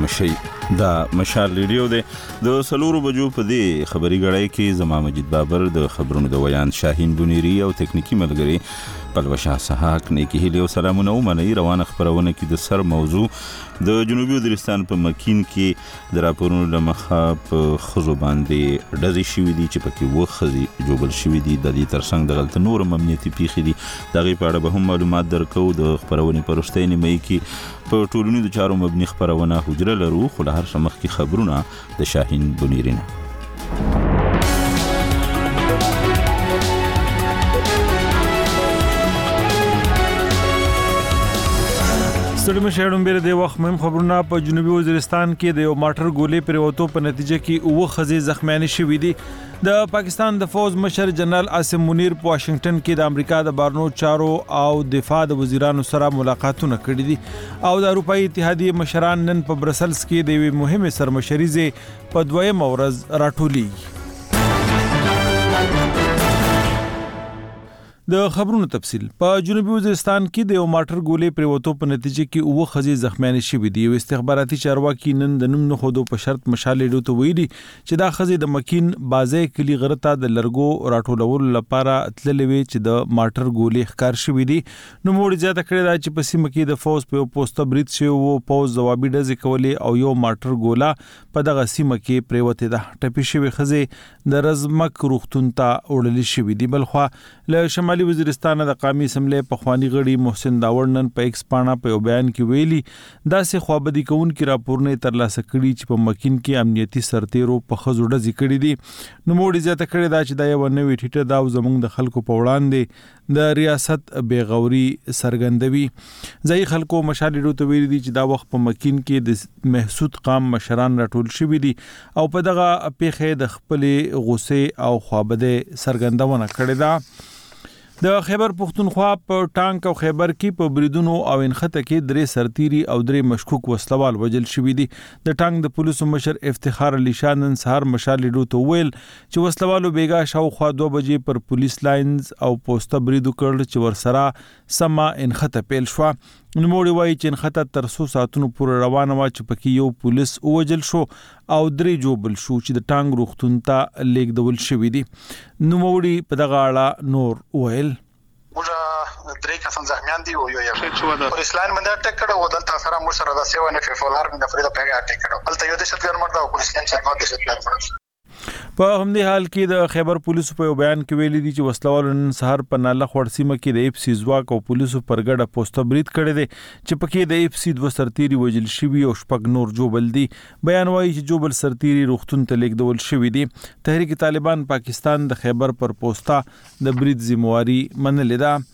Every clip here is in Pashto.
مشي دا مشال ریډیو دی د سلورو بجو په دې خبري غړای کې زما مجید بابر د خبرونو د ویان شاهین بنيري او تکنیکی ملګری پلوشا سحاق نیکی هیله او سلامونه ومني روانه خبرونه کې د سر موضوع د جنوبي وزیرستان په مکین کې د راپورونو لمخه په خزو باندې ډزې شوې دي چې پکې وخزي جوبل شوې دي د دې ترڅنګ د غلط نور امنیتي پیښې دي دغه په اړه به هم معلومات درکو د خبرونې پرشتې نیمه کې په ټولنیزو چارو مبني خبرونه حجره لرو خو له هر څه مخکې خبرونه د شاهین بنيري نه ستړي شهرونو بیره د وخت مهم خبرونه په جنوبي وزیرستان کې د یو ماټر ګولې پریوتو په نتیجه کې اوه خزي زخمیانې شوې دي د پاکستان د فوج مشر جنرال عاصم منیر په واشنگټن کې د امریکا د بارنو چارو او دفاع د وزیرانو سره ملاقاتونه کړي دي او د اروپאי اتحادیه مشران نن په برسلز کې د یوې مهمه سرمشریزه په دویم ورځ راټولي د خبرونو تفصیل په جنوبي وزیرستان کې د یو ماټر ګولې پریوتو په نتیجه کې اوه خزي زخمیانې شوې دي او استخباراتي چارواکي نن د نوم نه خودو په شرط مشال ډیو ته ویلي چې دا خزي د مکین بازه کلی غرته د لرګو راټولولو لپاره تللې وي چې د ماټر ګولې ښکار شوې دي نو موږ زیاته کړی دا چې په سیمه کې د فوج په پوسټه برید شو او فوج ځوابي ډزې کولې او یو ماټر ګولا په دغه سیمه کې پریوته ده ټپي شوی خزي د رزمک روختون ته وړل شوې دي بلخوا له شمالي وزیرستان د قومي اسمبلی په خواني غړي محسن داور نن په ایکس پاڼه په یو بیان کې ویلي دا سه خوابدي کوونکې راپورونه ترلاسه کړي چې په مکین کې امنیتي سرتیرو په خزوډه ذکر دي نو موږ زیاته کړی دا چې دا یو نوې ټیټه دا زمونږ د خلکو په وړاندې د ریاست بیغوري سرګندوي ځای خلکو مشال ډیو ویلي دي چې دا وخت په مکین کې د محسود قام مشران راټول شوي دي او په دغه پیښه د خپل غوسه او خوابده سرګندونه کړې ده د خیبر پختونخوا په ټانک او خیبر کې په بریدونو او انخته کې درې سرتيري او درې مشکوک وسلوال وجل شوې دي د ټانک د پولیسو مشر افتخار علي شاه نن سهار مشال ډیو ته ویل چې وسلوالو بیګا شاوخوا 2 بجې پر پولیس لاینز او پوسټه برید وکړ چې ورسره سما انخته پیل شو نو موږ وایي چې انخته تر 100 ساعتونو پورې روانه و چې پکې یو پولیس وجل شو او درې جوبل شو چې د ټانګ روختون ته لیږدول شوې دي نو موږ په دغه اړه نور ویل موږ درې کسان زخمیان دي او یو پولیس لاین باندې اٹیک کړو او دلته سره موږ سره د 7 فولار باندې فريده پیغه اٹیک کړو دلته یو دهشتګر مرده او پولیس لاین څخه دهشتګر مرده په همدې حال کې د خیبر پولیسو په بیان کې ویلي دي چې وسلوالو نن سهار په ناله خور سیمه کې د اف سی ځواک او پولیسو پر ګډه پوسټه برید کړی دی چې پکې د اف سی 2 سرتيري وجل شوی او شپږ نور جوبل دي بیان وايي چې جوبل سرتيري روختون ته لیږدول شوی دي تحریک طالبان پاکستان د خیبر پر پوسټه د برید ذمہواری منلې ده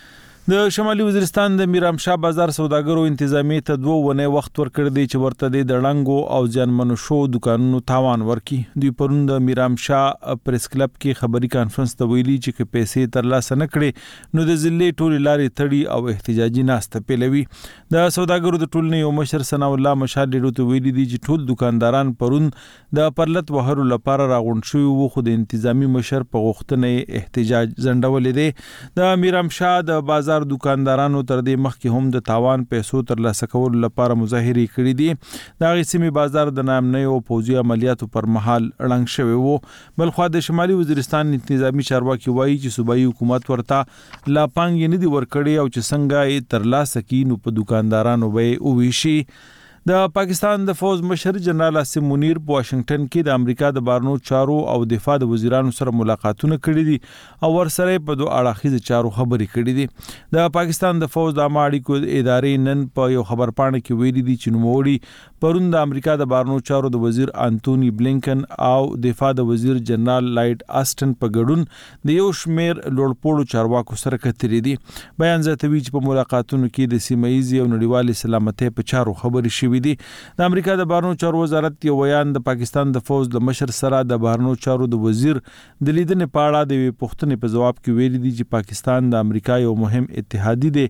د شمالي وزیرستان د میرامشاه بازار سوداګرو انتظامی ته 2 ونې وخت ورکړ دی چې ورته د ډړنګو او ځانمنو شو دکانونو تاوان ورکي دوی پرون د میرامشاه پریس کلب کې خبري کانفرنس ته ویلي چې پیسې ترلاسه نکړي نو د ضلع ټولې لارې تړي او احتجاجي ناسته پیلوي د سوداګرو د ټولنې یو مشر ثنا الله مشال ډیرو ته ویلي دي چې ټول دکانداران پرون د پرلط وهرو لپاره راغونډ شوي وو خو د انتظامی مشر په غوښتنې احتجاج ځنډولې دي د میرامشاه د بازار دکاندارانو تر دې مخکې هم د تاوان پیسو ترلاسه کولو لپاره مظاهره کړې دي دا غسیمي بازار د نامنۍ او فوجي عملیاتو پر مهال اړنګ شوی وو بلخو د شمالي وزیرستان انتظامی چارواکي وایي چې صوبایي حکومت ورته لا پانګې نه دی ورکړي او چې څنګه یې ترلاسه کینو په دکاندارانو به او ویشي د پاکستان د فوج مشر جنرال عاصم منیر په واشنگټن کې د امریکا د بارنو چارو او دفاع د وزیرانو سره ملاقاتونه کړي دي او ورسره په دوه اړخیزه چارو خبرې کړي دي د پاکستان د فوج د اړیکو ادارې نن په یو خبر پاڼه کې ویلي دي چې نوموړي پرون د امریکا د بارنو چارو د وزیر انټونی بلینکن او دفاع د وزیر جنرال لایډ آسټن په ګډون د یو شمیر لوړپوړو چارواکو سره کتري دي بیان زیاتوي چې په ملاقاتونو کې د سیمایي او نړیوال سلامتۍ په چارو خبرې شوې دي د امریکا د بهرنیو چارو وزارت یو بیان د پاکستان د فوج د مشر سره د بهرنیو چارو د وزیر د لیدنې په اړه د پوښتنې په جواب کې ویلي دي چې پاکستان د امریکا یو مهم اتحادی دی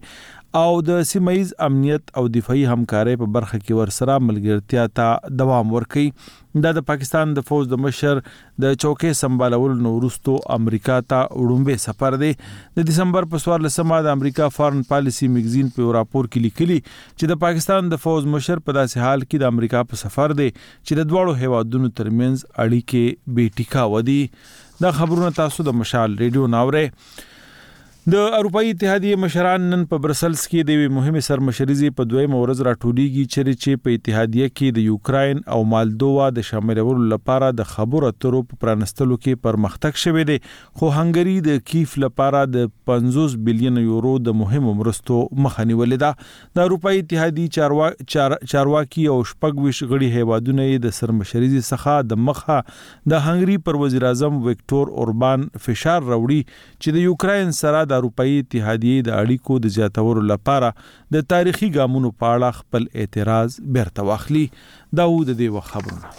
او د سیمایز امنیت او دفاعي همکارۍ په برخه کې ورسره ملګرتیا ته دوام ورکړي. دا د پاکستان د فوج د مشر د چوکۍ سمبالولو نه وروسته امریکا ته وړومبی سفر دی. د دسمبر په 14مه د امریکا فارن پالیسی میگزین په راپور کې لیکلي چې د پاکستان د فوج مشر په داسې حال کې د امریکا په سفر دی چې د دواړو هیوادونو ترمنځ اړیکې بې ټیکا ودی. دا خبرونه تاسو د مشال ریډیو ناوړئ. د اروپאי اتحادیه مشران نن په برسلز کې د مهمه سرمشريزي په دویمه ورځ راټولېږي چې په اتحادیه کې د یوکراین او مالدووا د شاملولو لپاره د خبرو اترو په پرانستلو کې پرمختګ شوی دی. خو هنګری د کیف لپاره د 50 بلین یورو د مهمو مرستو مخه نیولې ده. د اروپאי اتحادیه چارواکي او شپږ غړي هیوادونه د سرمشريزي څخه د مخه د هنګری پر وزیر اعظم وکټور اوربان فشار راوړي چې د یوکراین سره د اروپאי اتحادیه د اړیکو د زیاتولو لپاره د تاریخي ګامونو په اړه خپل اعتراض بیرته واخلي. داوود دی خبرونه.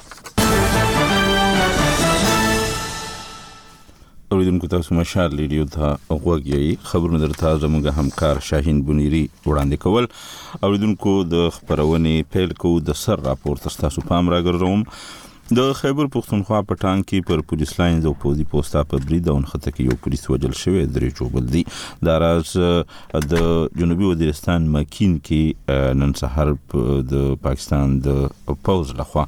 اوریدونکو تاسو مشال ریډیو ته غوږی خبرونه درته زموږ همکار شاهین بنيري وړاندې کول. اوریدونکو د خبرونې پیل کو د سر راپور تاسو پام راګرځوم. د خیبر پختونخوا په ټانک کې پر پولیس لاین او پوزي پوسټا په برید او خطه کې یو پولیس وجل شوی درې جوړ دی. دا راز د جنوبي وزیرستان مکین کې نن سحر د پاکستان د پوز لخوا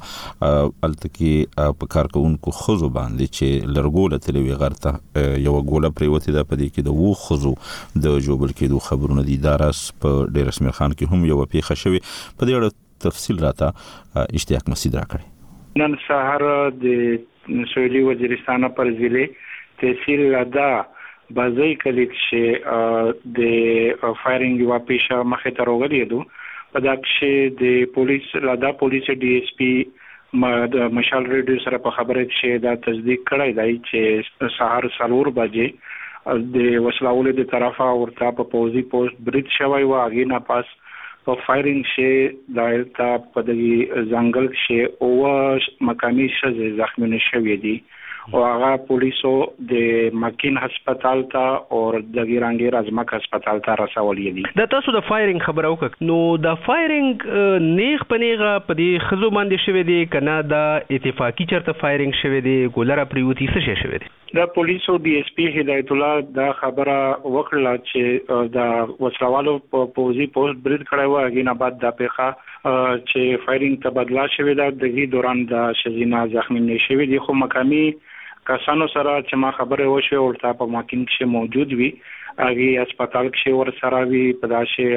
التکی په کارکونکو خزو باندې چې لرګوله تلوي غرته یو ګوله پریوتی ده. په دې کې د وو خزو د جوړل کېدو خبرونه دي. دا راز په ډیر اسمیر خان کې هم یو پیښه شوی. په دې اړه تفصیل راته اشتیاق مسعود راکړي. نن سهار د سویلي وزیرستان پر ضلع تحصیل لدا بازی کلی چې د فایرینګ یو پیښه مخه ته راغلی دی. په دا کې د پولیس لدا پولیس ډي اس پی د مشال ریډیو سره په خبره چې دا تصدیق کړی دی چې سهار 4 بجې د وسلاولې د طرفه ورته په پوزي پوسټ برید شوی و. اگې نه پاس په فایرینګ شي دایته په دغه ځنګل کې او مقامی شزه زخمی شوی دي او هغه پولیسو د مکین هسپتال ته او د ګیرانګیر ازمک هسپتال ته رسولې دي. د تاسو د فایرینګ خبر اوکه نو د فایرینګ نیغ پنیغه په دې خزو باندې شوی دی کنه د اتفاقی چرته فایرینګ شوی دی ګولره پریوتی څه شوی دی. د پولیسو ډي اس پی هدایت الله دا خبره وکړه چې د وسلوالو په پوزي پوسټ برید کړی و. اګین بعد د پیخه چې فایرینګ تبادله شوی دا د دوران د شزینا زخمی نشوي دي. خو مقامی کسانو سره چې ما خبره وشوه ورته په ماکین کې موجود وي اګي هسپتال کې ور سره وي. په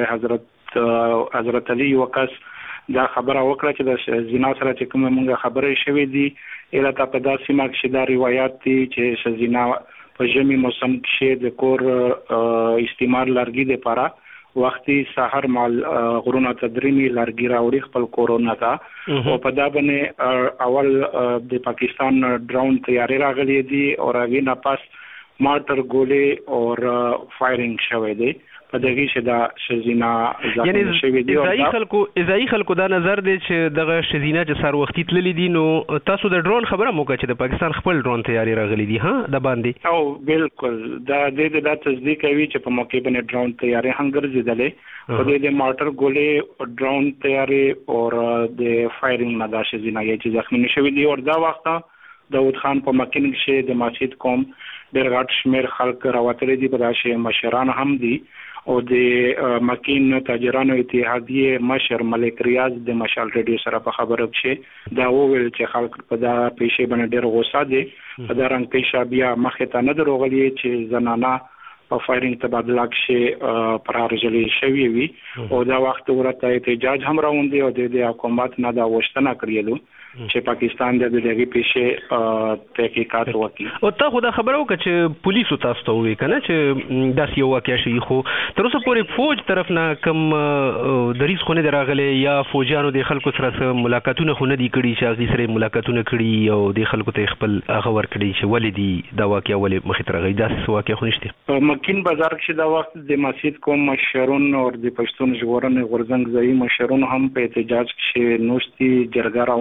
داشه حضرت علي وکاس دا خبره وکړه چې د زنا سره چې کومه مونږه خبره شوې دي الهته په داسې ماکشه دا روایت دي چې زنا په ژمي موسم کې د کور استعمال لرګي د پاره وختي سحر مال غرونه تدریمي لرګي راوړي خپل کورونا ته او په دا باندې اول د پاکستان ډرون تیاری راغلي دي او راغی نه پاس مارټر ګولې او فایرینګ شوی دی. په دغه چې دا شزینا ځکه شوی دی. ازای خلکو دا نظر دی چې دغه شزینا چې سر وختي تللی دي. نو تاسو د ډرون خبره مو کړه چې د پاکستان خپل ډرون تیاری راغلي دي ها د باندې او بالکل دا د تصدیق کوي چې په موقع باندې ډرون تیاری هنګر زیدلې په دې مارټر ګولې ډرون تیاری او د فایرینګ نه دا شزینا یې چې زخمی شوی دی. او دا وخت داود خان په مکین کې د مسجد کوم ډېر غټ شمیر خلک راوتلي دي. په داسې مشران هم دي او د مکین تاجرانو اتحادیه مشر ملک ریاض د مشال ریډیو سره په خبره کې دا وویل چې خلک په دا پیښې باندې ډېر غوسه دي. په دا رنګ پیښه بیا مخه ته نه دروغلي چې زنانه په فایرینګ تبادله کې پرارجلي شوی وي او دا وخت ورته احتجاج هم راوندي او د حکومت نه دا وشتنه کړیلو چې پاکستان د دغه پیښې تحقیقات وکړي. او ته خو دا خبرو که چې پولیسو تاسو ته وی کنه چې داسې یو واقع شي خو تر اوسه پورې فوج طرف نه کم دریس خو نه راغلي یا فوجانو د خلکو سره ملاقاتونه خو نه دي کړي چې هغه سره ملاقاتونه کړي او د خلکو ته خپل هغه ور کړي چې ولې دا واقع ولې مخې ته راغی. داسې واقع خو نشته. مکین بازار کې دا وخت د مسجد کوم مشرون او د پښتون ژغورنې غورځنګ ځای مشرون هم په احتجاج کې نوشتي جرګه راونه دو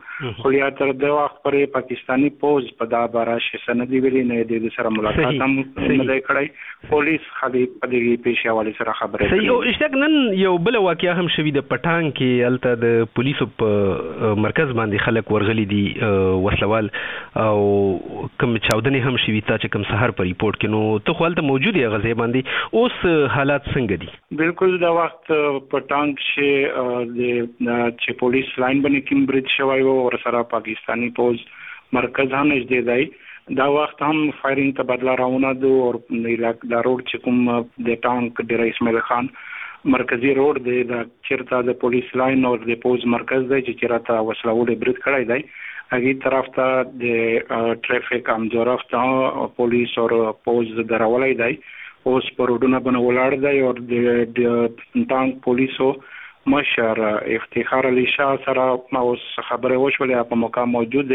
خو یا تر د وخت پرې پاکستانی پوز په دا باره شي سندې ویلي نه د سره ملاقات هم نه کړی پولیس خالي په دې پیښه حواله سره خبره صحیح. او اشتاق نن یو بل واقعیا هم شوی د پټان کې الته د پولیسو په مرکز باندې خلک ورغلي دي وسلوال او کوم چاودنې هم شوی تا چې کوم سحر په ریپورت کې نو ته خو الته موجود یې غزې باندې اوس حالات څنګه دي؟ بالکل دا وخت پټان کې د چې پولیس لاین باندې کوم برید شوی و او سره پاکستانی پوز مرکز هم نږدې دی دا وخت هم فایرینګ ته بدلا راونه دو او دا روډ چې کوم د ټانک ډیر اسماعیل خان مرکزی روډ دی دا چیرته د پولیس لاین او د پوز مرکز دی چې چیرته وسلوال برید کړی دی هغه طرف ته د ټریفیک امجورف ته پولیس او پوز درولای دی اوس په روډونو باندې ولاړ دی او د ټانک پولیسو مشر افتخار علي شاه سره اوس خبره وشولې په موقع موجود دی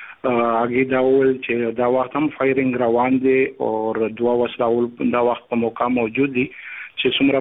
هغه دا ول چې دا وخت هم فایرینګ روان دي او دوه وسلوال دا وخت په موقع موجود دي چې څومره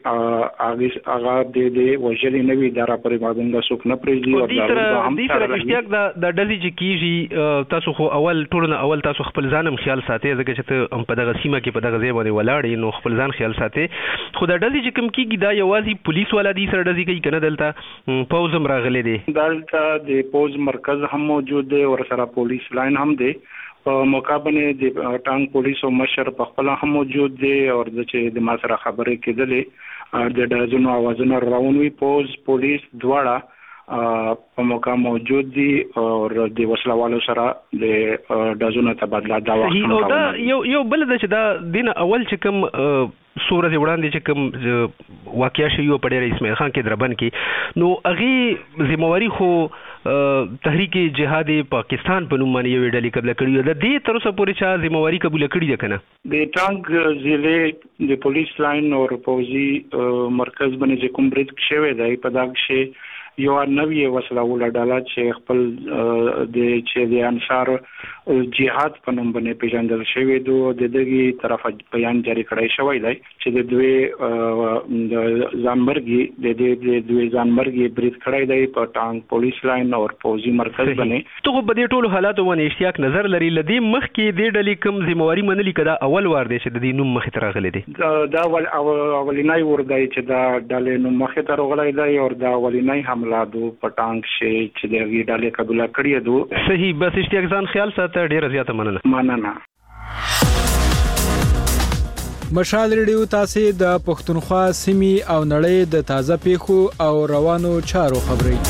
پرې هغه د وژلې نوې اداره پرې باندې څوک نه پریږدي او دا هم سره اشتیاق د ډلې چې کیږي تاسو خو اول تاسو خپل ځانم خیال ساتي ځکه چې ته په دغه سیمه کې په دغه ځای باندې ولاړې نو خپل ځان خیال ساتي خو د ډلې چې کوم کیږي دا یوازې پولیس والا دي سره ډزې کوي کنه دلته پوز هم راغلي دي دلته د پوز مرکز هم موجود دی او سره پولیس لاین هم دی په موقع باندې د ټانک پولیس او مشر په خپل هم موجود دی او چې د ما سره خبرې کېدلې د ډازونو اوازونه راونوي پوز پولیس دواړه په موقع موجود دي او د وسلوالو سره د ډازونو تبادله دا وخت او دا یو بل د چې دا دین اول چې کوم سورې وړاندې چې کوم واقعیا شوی په ډېر اسماعیل خان کې دربن کې نو هغه ذمہواری خو تحریک جهاد پاکستان په نوم باندې یو ډلې قبول کړی د دې تر اوسه پورې چې ذمہواری قبول کړی ده کنه د ټانک ضلع د پولیس لاین او پوزي مرکز باندې کوم برید شوی دی په دغه شی یو نوې وسلوال ډله چې خپل د انصار جهاد په نوم باندې پیژندل شوی دی د دغه طرف بیان جاری کړی شوی دی چې د دوی ځانمرګي برید کړی دی په ټانک پولیس لاین او پوزي مرکز باندې ته په دې ټولو حالاتو باندې اشتیاق نظر لري لدی مخ کې د ډلې کوم ذمہواری منلي کدا اول وار دی چې د دې نوم مخ ته راغلی دی دا اولینای ور دی چې دا ډلې نوم مخ ته راغلی دی او دا اولینای حمله دو پټانک شي چې دغه ډلې قبول کړی دو صحیح بس اشتیاق ځان خیال ساته ډیر زیاته مننه مشال ریډیو تاسو د پښتونخوا سیمې او نړۍ د تازه پیښو او روانو چارو خبري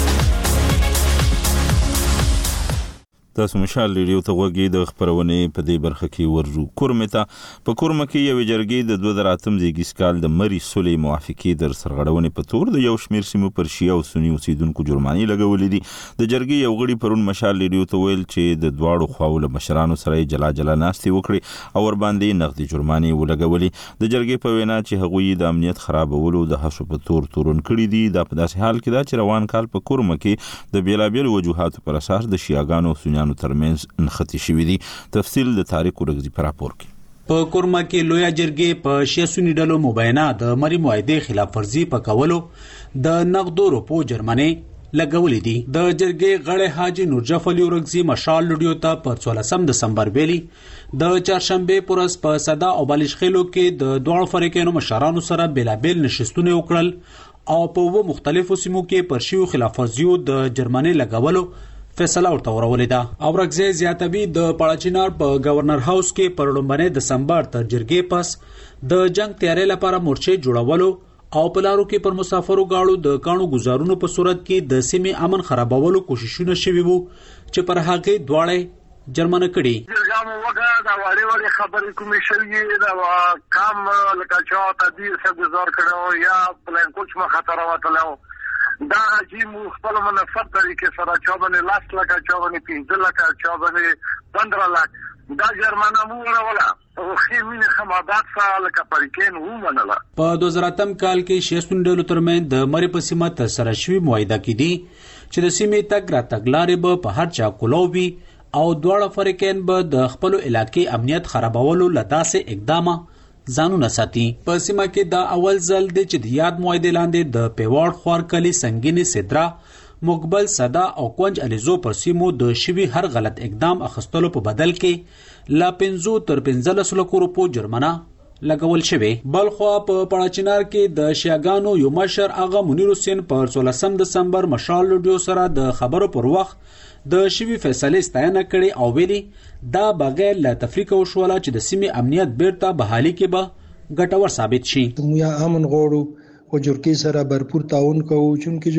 تاسو مشال ریډیو ته وګورئ د خبرونه په دې برخه کې ورجو کورمه په کورمه کې یو جرګې د 2008 دیګیس کال د مری سولې موافقې در سرغړونې په تور د یو شمیر سیمو پر شیعه او سنی اوسیدونکو جرماني لګولې دي د جرګې یو غړي پرون مشال ریډیو ته ویل چې د دواړو خواو له مشرانو سره جلا ناستي وکړي او ور باندې نقدي جرماني ولګولې د جرګې په وینا چې هغوی د امنیت خرابولو د حساب په تور تورن کړي دي د په داسې حال کې دا چې روان کال په کورمه کې د بیلابل وجوهاتو پر اساس د شیعاګانو او سنیانو ترمنځ نختی شوی دي تفصیل د تاریخ ورغزي پر راپور کې په کورما کې لویا جرګې په شیسونی ډلو مبینه د مری معاهده خلاف ورزي په کولو د نقدو روپو جرمنه لګولې دي د جرګې غړی حاجی نورجف علي ورغزي مشال لډیو ته په 14 دسمبر ویلي د چهارشنبه پورس په صدا او بالشخلو کې د دوه فرقینو مشرانو سره بلابل نشستونه وکړل او په مختلفو سیمو کې پر شیو خلاف ورزیو د جرمنه لګولو فیصله ورته ورولې ده او رغزه زیاتوي د پړاچینار په گورنر هاوس کې پر لومبنه دسمبر تر جرګې پس د جنگ تیارې لپاره مورچې جوړولو او په لارو کې پر مسافرو گاړو د کانو گزارونو په صورت کې د سیمې امن خرابولو کوششونه شوي وو چې پر هغه دواړه جرمنه کړي جامو وګه دا وړي خبرې کومې شوې دا کام لکه چا تدبیر څه گزار کړو یا پلان کوچ ما خطر وتلو دا حجم خپل منفرد طریقې سره چا باندې لاس لکه چا باندې 15 لکه چا باندې 15 لک دا جرمانه مو وروله او خېمین خمادات سره لکه پریکین و منله په 2008 کال کې شیسون ډلو ترمن د مری په سیمه تر سره شوی معاهده کې دي چې د سیمې تک را تګلارې به په هر چا کولوي او دواړه فرقین به د خپل علاقې امنیت خرابولو لداسې اقدامه ځانونه ساتي په سیمه کې دا اول ځل دی چې د یاد معاهده لاندې د پیواړ خوارکلي سنگینی سدرا مقبل صدا او کونج الیزو پر سیمو د شوي هر غلط اقدام اخستلو په بدل کې لا 15 تر 15 لکو روپو جرمانه لګول شوی. بلخوا په پړاچینار کې د شیاګانو یو مشر اغا منیر حسین پر 16 دسمبر مشال لوډیو سره د خبرو پر وخت د شوي فیصله ستاینه کړي او ویلي دا بغیر له تفریق وشوله چې د سیمې امنیت بیرته بحالي کې به ګټور ثابت شي. موږ امن غوړو او جرګې سره भरपूर تعاون کوو چې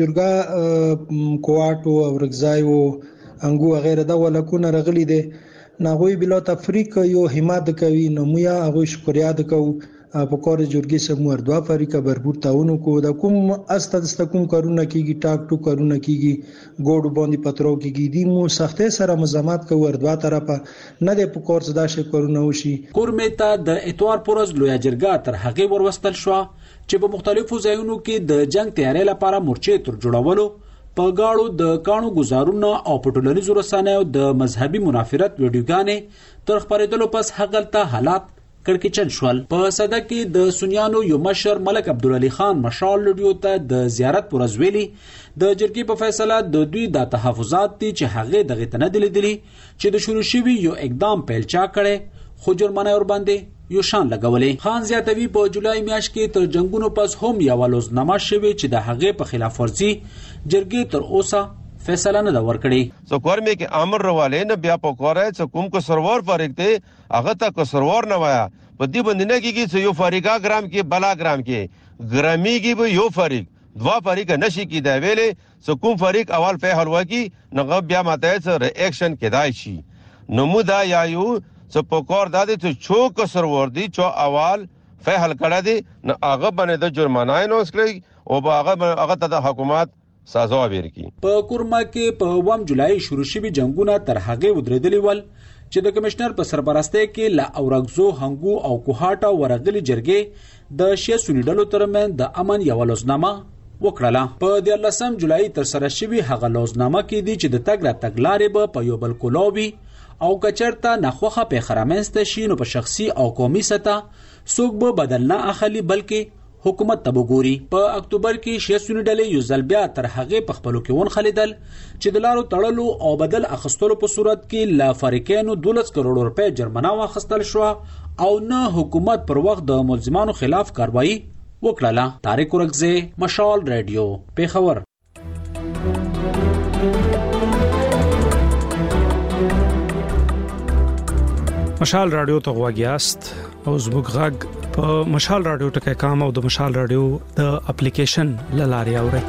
جرګه کواټو او رغځایو انګو غیره دا ولکونه رغلي دي ناغوی بلا تفریق یو حمایت کوي نو موږ هغه شکریا د کوو په کار جرګې سره مور دوا فریقه भरपूर تعاون کوو د کوم است کوم کارونه کیږي ټاک ټو کارونه کیږي ګوډ باندې پترو کیږي دی مو سختي سره مزامات کوو ور دوا طرفه نه د په کار صدا شي کارونه وشي. کورمه ته د اتوار پورز لویا جرګه تر هغه وروستل شو چې په مختلفو ځایونو کې د جنگ تیاری لپاره مورچې تر جوړولو په گاړو د کانو گزارونه او په ټولنیزو رسنیو د مذهبي منافرت ویډیوګانې تر خبرېدلو پس هغلته حالات کړکېچن شول. په صدا کې د سنیانو یو مشر ملک عبدالعلی خان مشال لوډیو ته د زیارت پر ورځ د جرګې په فیصله د دوی د تحفظات دي چې هغه دغه تنه دي چې د شروع شوی یو اقدام پیلچا کړي خو جرمانه ور باندې یو شان لګولې. خان زیاتوي په جولای میاشت کې تر جنگونو پس هم یو لوزنامه شوی چې د هغه په خلاف ورزي جرګې تر اوسه فیصله نه ورکړي. سو کورمه کې امر رواله نه بیا په کوره چې کوم کو سرور فارغ ته هغه ته کو سرور نه وایا په دې باندې نه کېږي چې یو فارغا ګرام کې بلا ګرام کې ګرامي کې به یو فارغ دوا فارغ نشي کې دا ویلې سو کوم فارغ اول په حلوا کې نه بیا ماته سره ریاکشن کېدای شي نمودا یا یو سپوکور دادی تو چو کسر وردی چو اول فیحل کړه دي نه هغه باندې د جرمانه نوس کړی او هغه ته د حکومت سازا ورکی. په کورما کې په 1 جولای شروع شوی جنگونه تر هغه ودرېدلی ول چې د کمشنر په سرپرستی کې لا اورغزو هنګو او کوهاټا ورغلي جرګې د شیا سونی ډلو ترمن د امن یو لوزنامه وکړه. په 13 جولای تر سره شوی هغه لوزنامه کې دي چې د تګ را تګلارې به په یو بل کولوبي او کچرتا نخوخه په خرامنسته شي نو په شخصي او قومي سطح څوک به بدل نه اخلي بلکې حکومت ته وګوري. په اکتوبر کې شیسونی ډلې یو ځل بیا تر هغه په خپلو کې ون خلیدل چې د لارو تړلو او بدل اخستلو په صورت کې لا فریقینو 12 کروڑ روپے جرمانه واخستل شو او نه حکومت پر وخت د ملزمانو خلاف کاروایی وکړه. طارق ورغزه مشال رادیو پیښور. مشال رادیو ته غواګیاست او زموږ غږ په مشال رادیو ټکي کام او د مشال رادیو د اپلیکیشن لاري اوري.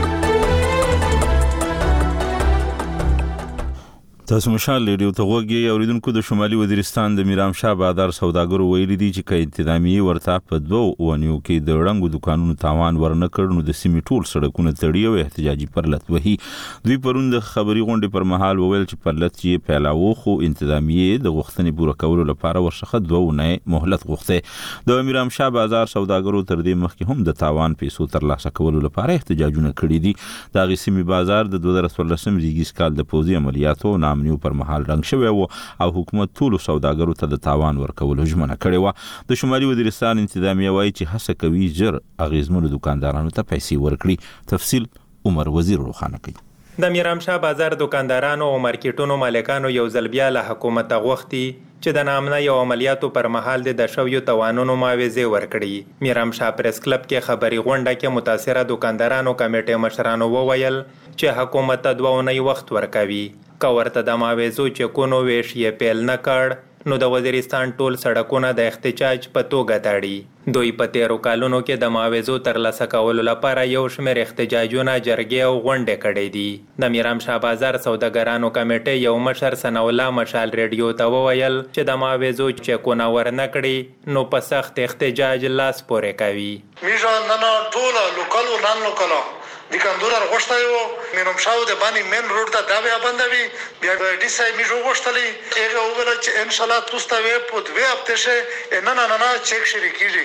تاسو مشال ریډیو ته وګورئ. اوریدونکو د شمالي وزیرستان د میرام شاه بادار سوداګرو ویلي دي چې کله انتظامیه ورته په 2 ونیو کې د رنګو دکانونو تاوان ورنکړ نو د سیمې ټول سړکونه تړي او احتجاجي پرلط وهي. دوی پروند خبري غونډې پر مهال وویل چې پرلط یې پیلاوه خو انتظامیه د غوښتنې پوره کولو لپاره ورڅخه 2 ونې مهلت غوښته. د میرام شاه بازار سوداګرو تر دې مخکې هم د تاوان پیسو ترلاسه کولو لپاره احتجاجونه کړي دي. د غسیمي بازار د 2014 زیږیز کال د پوزي عملیاتو نیو پر مهال رنګ شوی او حکومت ټول سوداګرو ته د تاوان ورکولو ژمنه کړې و. د شمالي وزیرستان انتظامیه وایي چې هڅه کوي ژر اغیزمنو دکاندارانو ته پیسې ورکړي. تفصیل عمر وزیر روخانه کوي. د میرام شاه بازار دکاندارانو او مارکیټونو مالکانو یو ځل بیا له حکومت غوښتي چې د نامنه یو عملیاتو پر مهال د شویو توانونو معاوضه ورکړي. میرام شاه پریس کلب کې خبري غونډه کې متاثره دکاندارانو کمیټې مشرانو وویل چې حکومت ته 2 ونې وخت ورکوي. کورته د معاوضو چکونو ویش یې پیل نه کړ نو د وزیرستان ټول سړکونه د احتجاج په توګه تاړي. دوی په 13 کالونو کې د معاوضو ترلاسه کولو لپاره یو شمېر احتجاجونه جرګې او غونډې کړې دي. د میرام شاه بازار سوداګرانو کمیټې یو مشر ثنا الله مشال ریډیو ته وویل چې د معاوضو چکونه ورنکړي نو په سخت احتجاج لاس پورې کوي. میژان نه ټول لوکالو نن لوکالو د کندورر غوښتایو میرام شاه د باندې مین روډ ته دا بیا بندوي بیا ډي سای میژو غوښتلې هغه وویل چې ان شاء الله تاسو ته په 2 هفته شه نه چک شری کیږي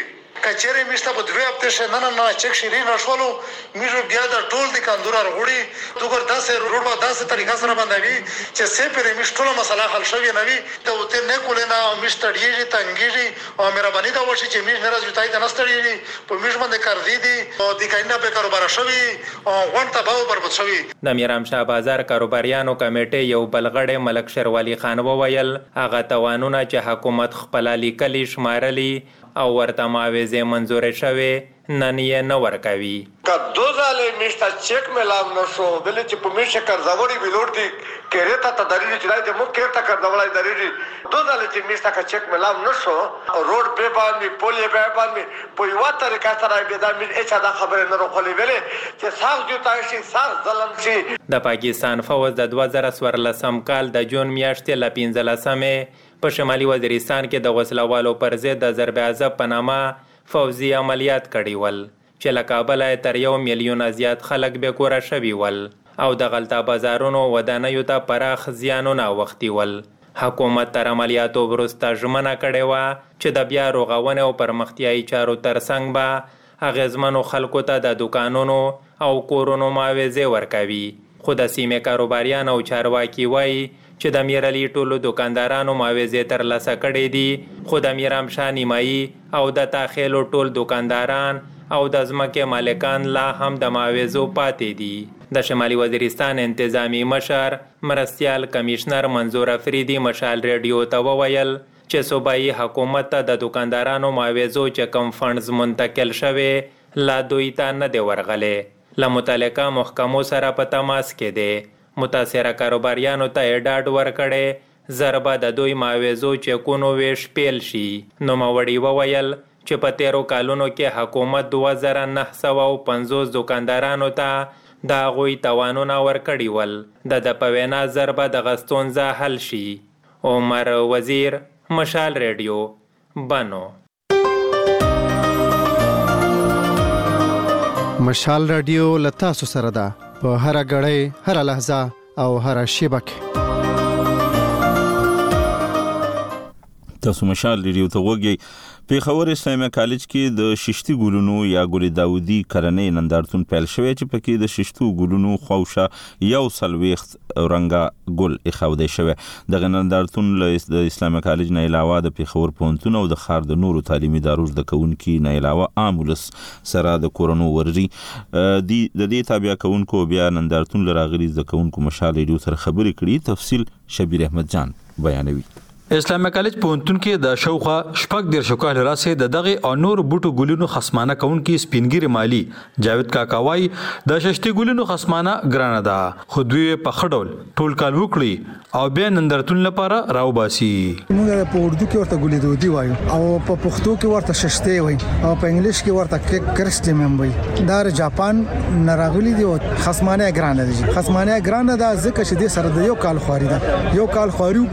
کچېره میشته په 2 هفته نه چک شری نشولو میجو بیا د ټول د کندورار غوړي دوګر داسې روډ په داسې طریقه سره باندې چې سه پرې مشټوله مسله حل شوی نه وي ته وته نه کولنه مشتړیږي تنګیږي او مهرباني دا وشي چې میج نه راځي تای د نستړیږي په میج باندې کار دي او د کینه په کاروبار شوی او غونټه باو بربط شوی. د میرامشاه بازار کاروباریانو کمیټې یو بلغړی ملک شروالي خان وویل هغه توانونه چې حکومت خپل لیکلي شمارلي او ورته معاوضه منزور شوه نن یې نه ورکوي. که 2 ځله میشته چک ملام نشو بل چې په میشه کارزوري ویلوړ دي کېرته ته درې چې د مو کېرته کارزوري درې 2 ځله چې میشته کا چک ملام نشو روډ په باندې پولې په باندې په یو طریقه سره به دا مې اچا دا خبره نه روخلې ویلې چې ساغ جو تاسو ساغ ظلم شي. د پاکستان فوج د 2014 کال د جون میاشتې ل 15 په شمالي وزیرستان کې د غسلوالو پر ضد د ضرب عذاب په نامه فوزي عملیات کړي ول چې له کابل تر 1 میلیون زیات خلک به کور شوي ول او د غلطه بازارونو ودانیو ته پراخ زیانونه وختي ول. حکومت تر عملیاتو وروسته ژمنه کړې وه چې د بیا رغونې او پرمختیایي چارو ترڅنګ به اغیزمنو خلکو ته د دوکانونو او کورونو معاوضې ورکوي. خو د سیمې کاروباریان او چارواکي وایي چې د میرعلي ټولو دوکاندارانو معاوضې ترلاسه کړې دي خو د میرامشاه نیمایي او د تاخیلو ټول دوکانداران او د ځمکې مالکان لا هم د معاوضو پاتې دي. د شمالي وزیرستان انتظامی مشر مرستیال کمیشنر منظور افریدي مشال ریډیو ته وویل چې صوبایي حکومت ته د دوکاندارانو معاوضو چې کم فنډز منتقل شوي لا دوی ته نه دی ورغلی. له متعلقه محکمو سره په تماس کې دی. متاثره کاروباریانو ته ډاډ ورکړی ضربه د دوی معاوضو چکونو ویش پیل شي. نوموړي وویل چې په 13 کالونو کې حکومت 2950 دوکاندارانو ته د هغوی توانونه ورکړي ول د په وینا ضربه دغه ستونزه حل شي. عمر وزیر مشال ریډیو بنو. مشال رادیو لتاسو سره ده په هر غړې هر لحظه او هر شیبه کې. تاسو مشال ریډیو ته وګورئ. پیښور اسلامي کالج کې د ششتي ګلونو یا ګل داودي کرنې نندارتون پیل شوی چې پکې د ششتو ګلونو خوښه یو سلويخت رنګه ګل اخاوده شوی. د نندارتون له اسلامي کالج نه علاوه د پیښور پوهنتون او د ښار د نورو تعلیمي ادارو د کوونکو نه علاوه عامولس سره د کورونو ورزي د دې تابع کوونکو بیا نندارتون لراغلي د کوونکو مشال ریډیو سره خبرې کړي. تفصیل شبیر احمد جان بیانوي. اسلامي کالج پوهنتون کې د شوخه شپږ ډیر شوکال راسه د دغه او نور بوټو ګلونو خصمانه کونکي سپینګری مالی جاوید کاکاوای د ششتي ګلونو خصمانه ګرانه ده خو دوی په خډول ټول کال وکړي او بیا نندرتون لپاره راو باسي. موږ په اردو کې ورته ګلې دودي وایو او په پښتو کې ورته ششتي وایي او په انګلیش کې ورته کرسټیم وایي. دا جاپان نراغلي دي او خصمانه ګرانه دي. خصمانه ګرانه ده ځکه چې د سره د یو کال خواري ده یو کال خواري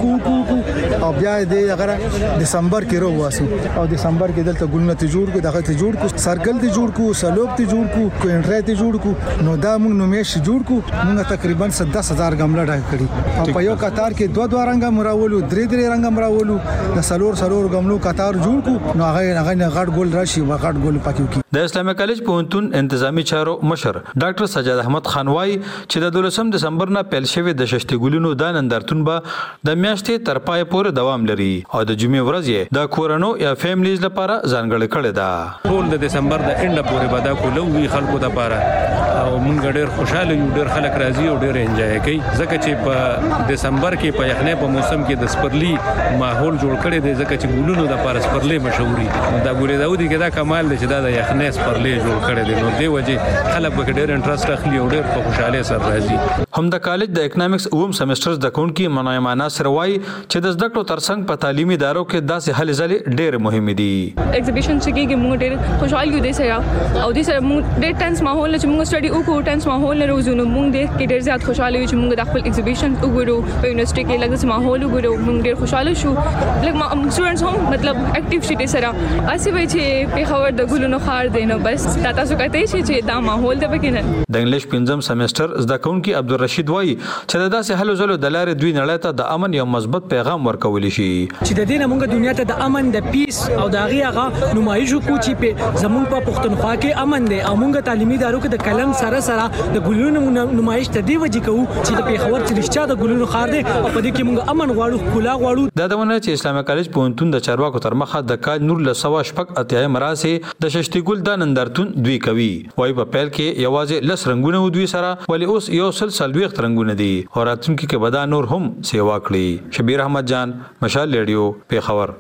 کو او بیا د هغه دسمبر کې رو واسو او دسمبر کې دلته ګلونه ته جوړ کو دغه ته جوړ کو سرکل ته جوړ کو سلوب ته جوړ کو کوینټری ته جوړ کو نو دا موږ نومیش جوړ کو موږ تقریبا 10000 غمله ډک کړي او په یو قطار کې دوه رنګه مراولو درې رنګه مراولو د سلور غملو قطار جوړ کو نو هغه غټ ګل راشي غټ ګل پکې کی. د اسلامي کالج پوهنتون انتظامی چارو مشر ډاکټر سجاد احمد خان وايي چې د 12 دسمبر نه پیل شوی د ششتي ګلونو د نندرتون به د میاشتې تر پای پورې دوام لري او د جمعې ورځ یې د کورونو یا فیملیز لپاره ځانګړې کړې ده. ټول د دسمبر د انډ پورې به دا کولو وی خلکو لپاره او مونږ ډېر خوشاله یو ډېر خلک راځي او ډېر انجوای کوي ځکه چې په دسمبر کې په یخنۍ په موسم کې د سپرلی ماحول جوړ کړي دی ځکه چې ګلونو د لپاره سپرلی مشهوري دا ګل داودي کې دا کمال دی چې دا د یخنۍ سپرلی جوړ کړي دی نو دی وجه خلک به ډېر انټرست اخلي او ډېر په خوشاله سره راځي. هم د کالج د اکونومکس اوم سیمستر د کونکي منایم ناصر وايي چې د زده کړو ترڅنګ په تعلیمي ادارو کې داسې هلې ځلې ډېر مهمه دي. ایگزیبیشن چې کېږي موږ ډېر خوشاله یو دي سره او دي سره موږ ډېر ټنس ماحول چې موږ سټډي کو ټنس ماحول روزو نو موږ د ډېر زیات خوشاله یو چې موږ د خپل ایگزیبیشن وګورو په یونیورسيټي کې لږ ماحول وګورو موږ ډېر خوشاله شو لکه سټوډنټس هم مطلب اکټیو شي ډېر سره اسی وای چې په خبر د ګلونو خار دی نو بس تاسو کته چې دا ماحول د بکینن د انګلیش پنځم سیمستر زده کوونکي عبدالرشید وایي چې داسې هلو ځلو د لارې دوی نړۍ ته د امن یو مثبت پیغام ورکولی شي چې د دې نه موږ دنیا ته د امن د پیس او د هغه نمایش کو چې په زموږ په پښتونخوا کې امن دی او موږ تعلیمي ادارو کې د کلم سره د ګلونو نمایش ته دی وجې کوو چې د پیښور چې رښتیا د ګلونو خار دی او په دې کې موږ امن غواړو کلا غواړو دا دونه چې اسلامي کالج پوهنتون د چارواکو تر مخه د کال نور له سوا شپږ اتیا مراسه د ششتي ګل د نندرتون دوی کوي وای په پیل کې یوازې لس رنگونه دوی سره ولی اوس یو سلسله رنگونه دي او راتلونکي کې بدا نور هم سیوا کړی شبیر احمد جان مشال ریډیو پیښور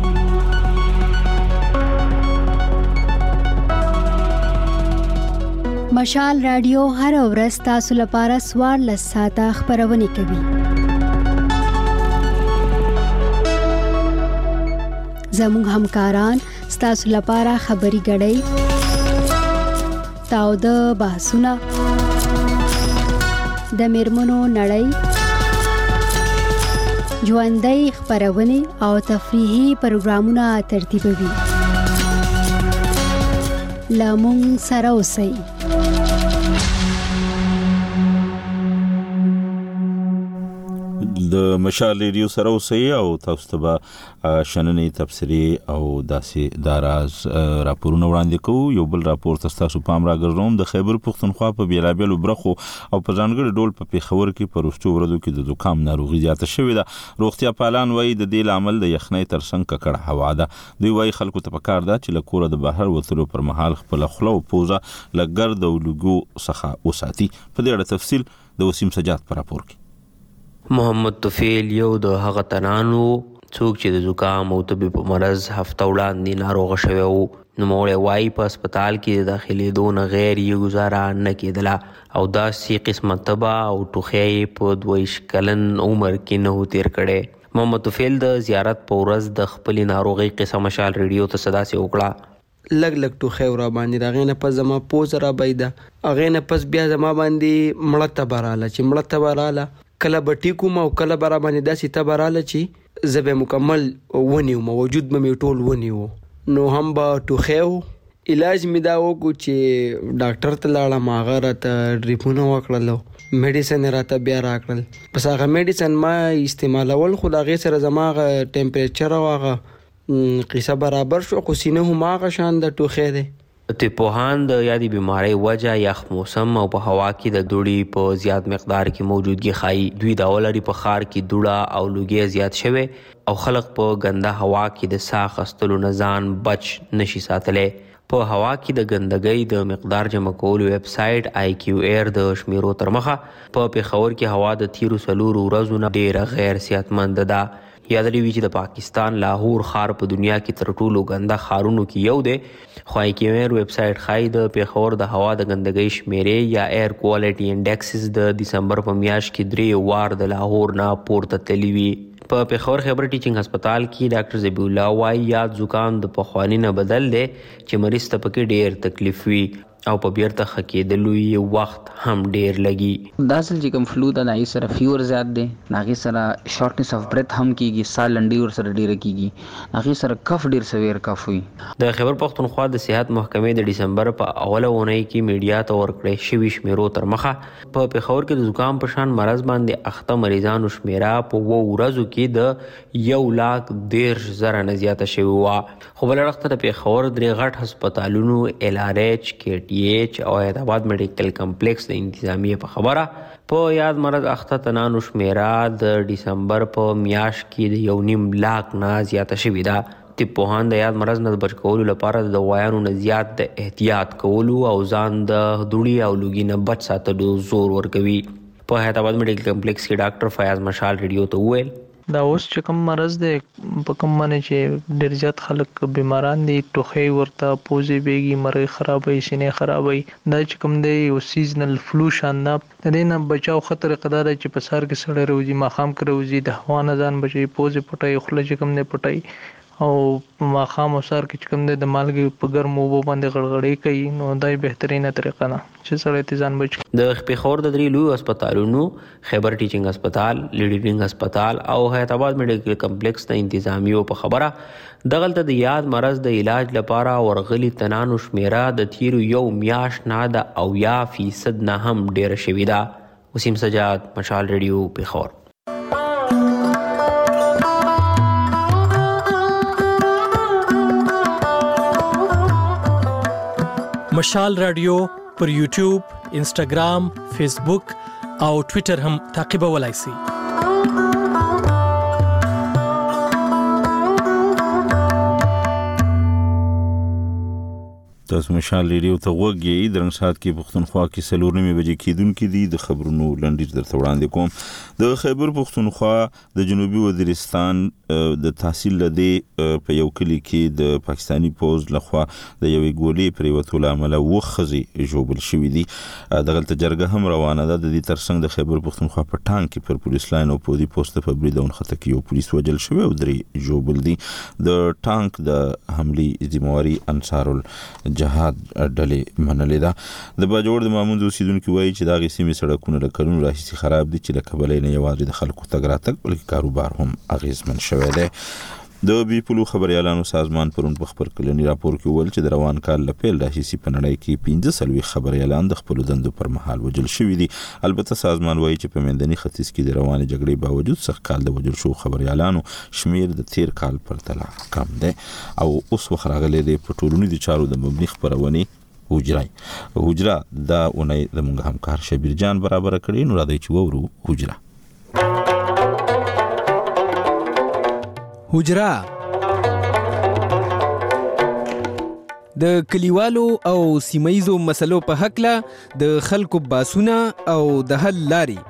مشال رادیو هر ورځ تاسو لپاره سوار لساته خبرونه کوي زموږ همکاران تاسو لپاره خبري غړي تاو د بحثونه د میرمنو نړۍ ژوندۍ خبرونه او تفریحي پروګرامونه ترتیبوي لامون سره اوسئ د مشال ریډیو سره اوسئ او تاسو ته شننې تبصرې او داسې داراز راپورونه وړاندې کوو یو بل راپور تاسو پام راګرځوم د خیبر پښتونخوا په بیلابیلو برخو او په ځانګړي ډول په پیښور کې په وروستو ورځو کې د زکام ناروغي زیاته شوې ده روغتیا پالان وایي د دې لامل د یخنۍ ترڅنګ ککړه هوا ده دوی وایي خلکو ته پکار ده چې له کوره د بهر وتلو پر مهال خپل خوله او پوزه له ګرد او لوګو څخه وساتي په دې اړه تفصیل د وسیم سجاد پر راپور کې محمد طفیل یو د هغه تنانو څوک چې د زکام او تبې په مرض هفته وړاندې ناروغ شوی وو نوموړی وایي په هسپتال کې د داخلېدو نه غیر یې ګزاره نه کېدله او داسې قسمه تبه او ټوخی په 22 کلن عمر کې نه و تیر کړی محمد طفیل د زیارت په ورځ د خپلې ناروغۍ قصه مشال ریډیو ته صداسې وکړه لګ ټوخی را باندې راغې نه پس زما پوزه را بایده هغې نه پس بیا زما باندې مړه تبه راله چې مړه تبه راله کله به ټیک وم او کله به را باندې داسې تبه راله چې زه به مکمل ونیوم وجود به مې ټول ونیو نو هم به ټوخی و علاج مې دا وکړو چې ډاکټر ته لاړم هغه راته ډریپونه وکړل میډیسن یې راته بیا راکړل پس هغه میډیسن ما استعمالول خو د هغې سره زما هغه ټمپریچر او هغه قصه برابر شو خو سینه هم هغه شان د ټوخی دی طبپوهان د یادې بیمارۍ وجه یخ موسم او په هوا کې د دوړې په زیات مقدار کې موجودګي ښایي دوی دا ولري په ښار کې دوړه او لوګي زیات شوی او خلک په ګنده هوا کې د ساه اخیستلو نه ځان بچ نشي ساتلی په هوا کې د ګندګۍ د مقدار جمع کولو ویب سایټ IQAir د شمیرو تر مخه په پیښور کې هوا د تیرو 4 ورځو نه ډېره غیر صحتمند ده یادلی وی چې د پاکستان لاهور ښار په دنیا کې تر ټولو ګنده ښارونو کې یو دی خو IQAir ویب سایټ ښایي د پیښور د هوا د ګندګۍ شمیرې یا ایر کوالټي انډیکسز د دسمبر په میاشت کې 3 وار د لاهور نه پورته تللی وي په پیښور خیبر ټیچینګ هسپتال کې ډاکټر زبی الله وایي یاد زکام د پخواني نه بدل دی چې مریض ته پکې ډېر تکلیف وي او په بیرته ښه کېدلو یې وخت هم ډېر لګي دا اصل چې کوم فلو ده د هغې سره فیور زیات دی د هغې سره شارټنس اف بریث هم کېږي ساه لنډۍ ورسره ډېره کېږي د هغې سره کف ډېر سویر کف وي د خیبر پښتونخوا د صحت محکمې د ډسمبر په اوله اونۍ کې میډیا ته ورکړی شوي شمیرو تر مخه په پیښور کې د زکام په شان مرض باندې اخته مریضانو شمیره په 2 ورځو کې د 1,13,000 نه زیاته شوې وه خو بله اړخ ته د پیښور 3 غټ هسپتالونو LRH KTH او حیدرآباد میډیکل کمپلیکس د انتظامیه په خبره په یاد مرض اخته تنانو شمیره د ډسمبر په میاشت کې د 1.5 لاک نه زیاته شوې ده طبپوهان د یاد مرض نه د بچ کولو لپاره د دوايانو نه زیات د احتیاط کولو او ځان د دوړي او لوګي نه بچ ساتلو زور ورکوي په حیدرآباد میډیکل کمپلیکس کې ډاکټر فیاض مشال ریډیو ته وویل دا اوس چې کوم مرض دی په کوم باندې چې ډېر زیات خلک بیماران دي ټوخی ورته پوزې بیږي مرۍ خرابوي سینې خرابوي دا چې کوم دی یو سیزنل فلو شان ده د دې نه بچاو ښه طریقه دا ده چې په سهار کې سړی راوځي ماښام کې راوځي د هوا نه ځان بچوي پوزې پټوي خوله چې کوم دی پټوي او ماخام او سار کې کوم د مالګي په ګرمو وبو باندې غړغړې کوي نو دای بهترینه طریقه ده چې سړی ځان بچ. د پیښور د درې لوی هسپتالونو خیبر ټیچینګ هسپتال، لیډینګ هسپتال او حیات آباد میډیکل کمپلیکس د انتظامیو په خبره دغلته د یاد مرض د علاج لپاره ورغلي تنانو شمیره د تیرو یو میاشت نه د 90% نه هم ډیره شوې ده. وسیم سجاد، مشال ریډیو، پیښور. مشال رادیو پر یوټیوب، انسټاګرام، فیسبوک او ټویټر هم تعقیبولای شئ. تاسو مشال ریډیو ته وګورئ. درنګ سات کې پښتونخوا کې 4:09 بجې کېدونکې دي. د خبرونو لنډیز درته وړاندې کوم. د خیبر پښتونخوا د جنوبي وزیرستان د تحصیل لدې په یو کلی کې د پاکستانی پوز لخوا د یوې ګولې پریوتو لامل وخزي جوړل شوې دي. دغلته جرګه هم روانه ده. د دې ترڅنګ د خیبر پښتونخوا په ټانک کې پر پولیس لاین او پودي پوسټ په بریدون خطه کې یو پولیس وجل شوی او 3 جوړل دي. د ټانک د حملې ذمہواری انصار جهاد ډلې منلې ده. د باجوړ د مامون اوسیدونکو وایي چې دا غسیمي سړکونه له کلونو راهیسې خراب دي چې له کبلې نه یوازې د خلکو تګ راتګ بلکې کاروبار هم اغیزمن شوی دی. د بي پلو خبريالانو سازمان پرون په خبر کلنی راپور کې ویل چې د روان کال لپیل راهیسې په نړۍ کې 15 خبريالان د خپل دندو پر مهال وجل شوی دي. البته سازمان وایي چې په مندني ختیځ کې د روانې جګړې باوجود سخت کال د وجل شو خبريالانو شمیر د تیر کال پر تله کم دی او اوس وخراغلي دی په ټولنیزو چارو د مبني خبرونې هوجره دا اونۍ زموږ همکار شبیر جان برابر کړی. نو راځي چې وورو هوجره. د کلیوالو او سیمایزو مسلو په حق له د خلکو باسونه او د حل لاري.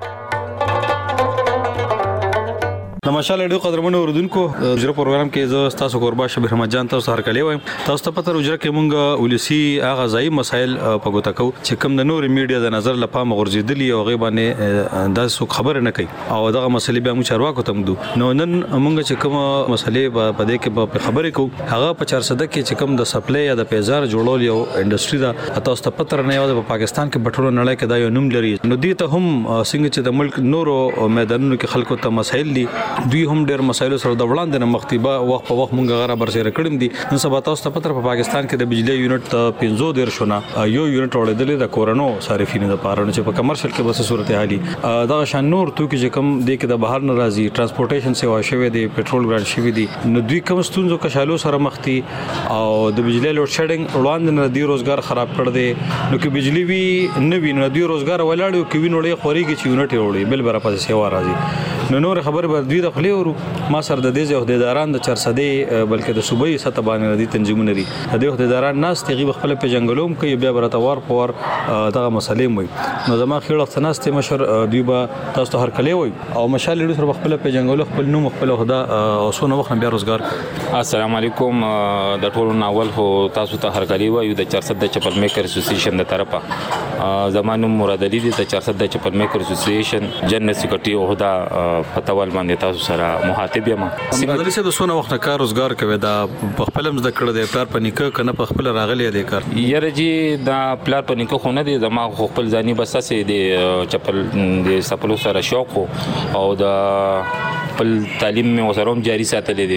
د مشال ډیو قدرمنو اوردونکو اجرا پروګرام کې زه تاسو قربا شبیر احمد جان تاسو هر کلی وایم. تاسو ته پته اجرا کې مونږ ولسی هغه ځای مسایل په ګوته کو چې کوم د نور میډیا د نظر لپاره مغرضیدلی او غیبانه د څوک خبر نه کوي او دغه مسلې به موږ چارواکو ته مدو. نو نن مونږ چې کوم مسلې په دې کې په خبرې کو هغه په 400 کې چې کوم د سپلای یا د پیزار جوړول یو انډستری دا تاسو ته پته نه یو په پاکستان کې بټولو نړۍ کې دا یو نوم لري. نو دې ته هم څنګه چې د ملک نورو میدانونو کې خلکو ته مسایل دي دوی هم ډېر مسایلو سره د وړاندې نه مختبه وخت په وخت مونږ غره برسره کړم دي. نن سبا تاسو ته پته په پاکستان کې د بجلی یونټ ته 15 شونه یو یونټ وړېدل د کورونو صارفینو لپاره چې په کمرشل کې بس صورتحالي دا شان نور توکي چې کوم د کې د بهر ناراضي ترانسپورټیشن سیوا شوی دی پېټرول ګران شوی دی نو دوی کوم ستونزو کشالو سره مخ دي او د بجلی لوډ شیډینګ وړاندې نه دی روزګار خراب کړ دی. نو کې بجلی وی نه وی نو دی روزګار ولاړو کې وینولې خوريږي چې یونټ وړي بل برابر سیوا راځي. نو نور خبر بر دوی د خلی ما سره د دې عہدیداران د 400 بلکې د صوبې سطح باندې د تنظیمونه لري. د عہدیداران ناس تغیب خپل په جنگلوم کوي بیا براتوار پور دغه مسلې وي. نو زما خیال اختناست مشر دوی به تاسو هر کلی وي او مشال لري سره خپل په جنگلو خپل نوم خپل عہده او سونه وخت بیا روزګار. السلام علیکم. د ټولو ناول خو تاسو ته هر کلی وي د 400 چپل میکر اسوسییشن د طرفه زمانو مراد علي د 400 چپل میکر اسوسییشن جنرال سیکریټری عہده پتاول باندې تاسو سره مخاطب یم. سیمادري سره سونه وخت کار روزګار کوي دا په خپل مزد کړه د پلار پنیکه کنه په خپل راغلی دی کار یره جی دا پلار پنیکه خو نه دی زما خپل ځاني بس سه دی چپل د سپلو سره شوق او د خپل تعلیم مې وسروم جاری ساتلې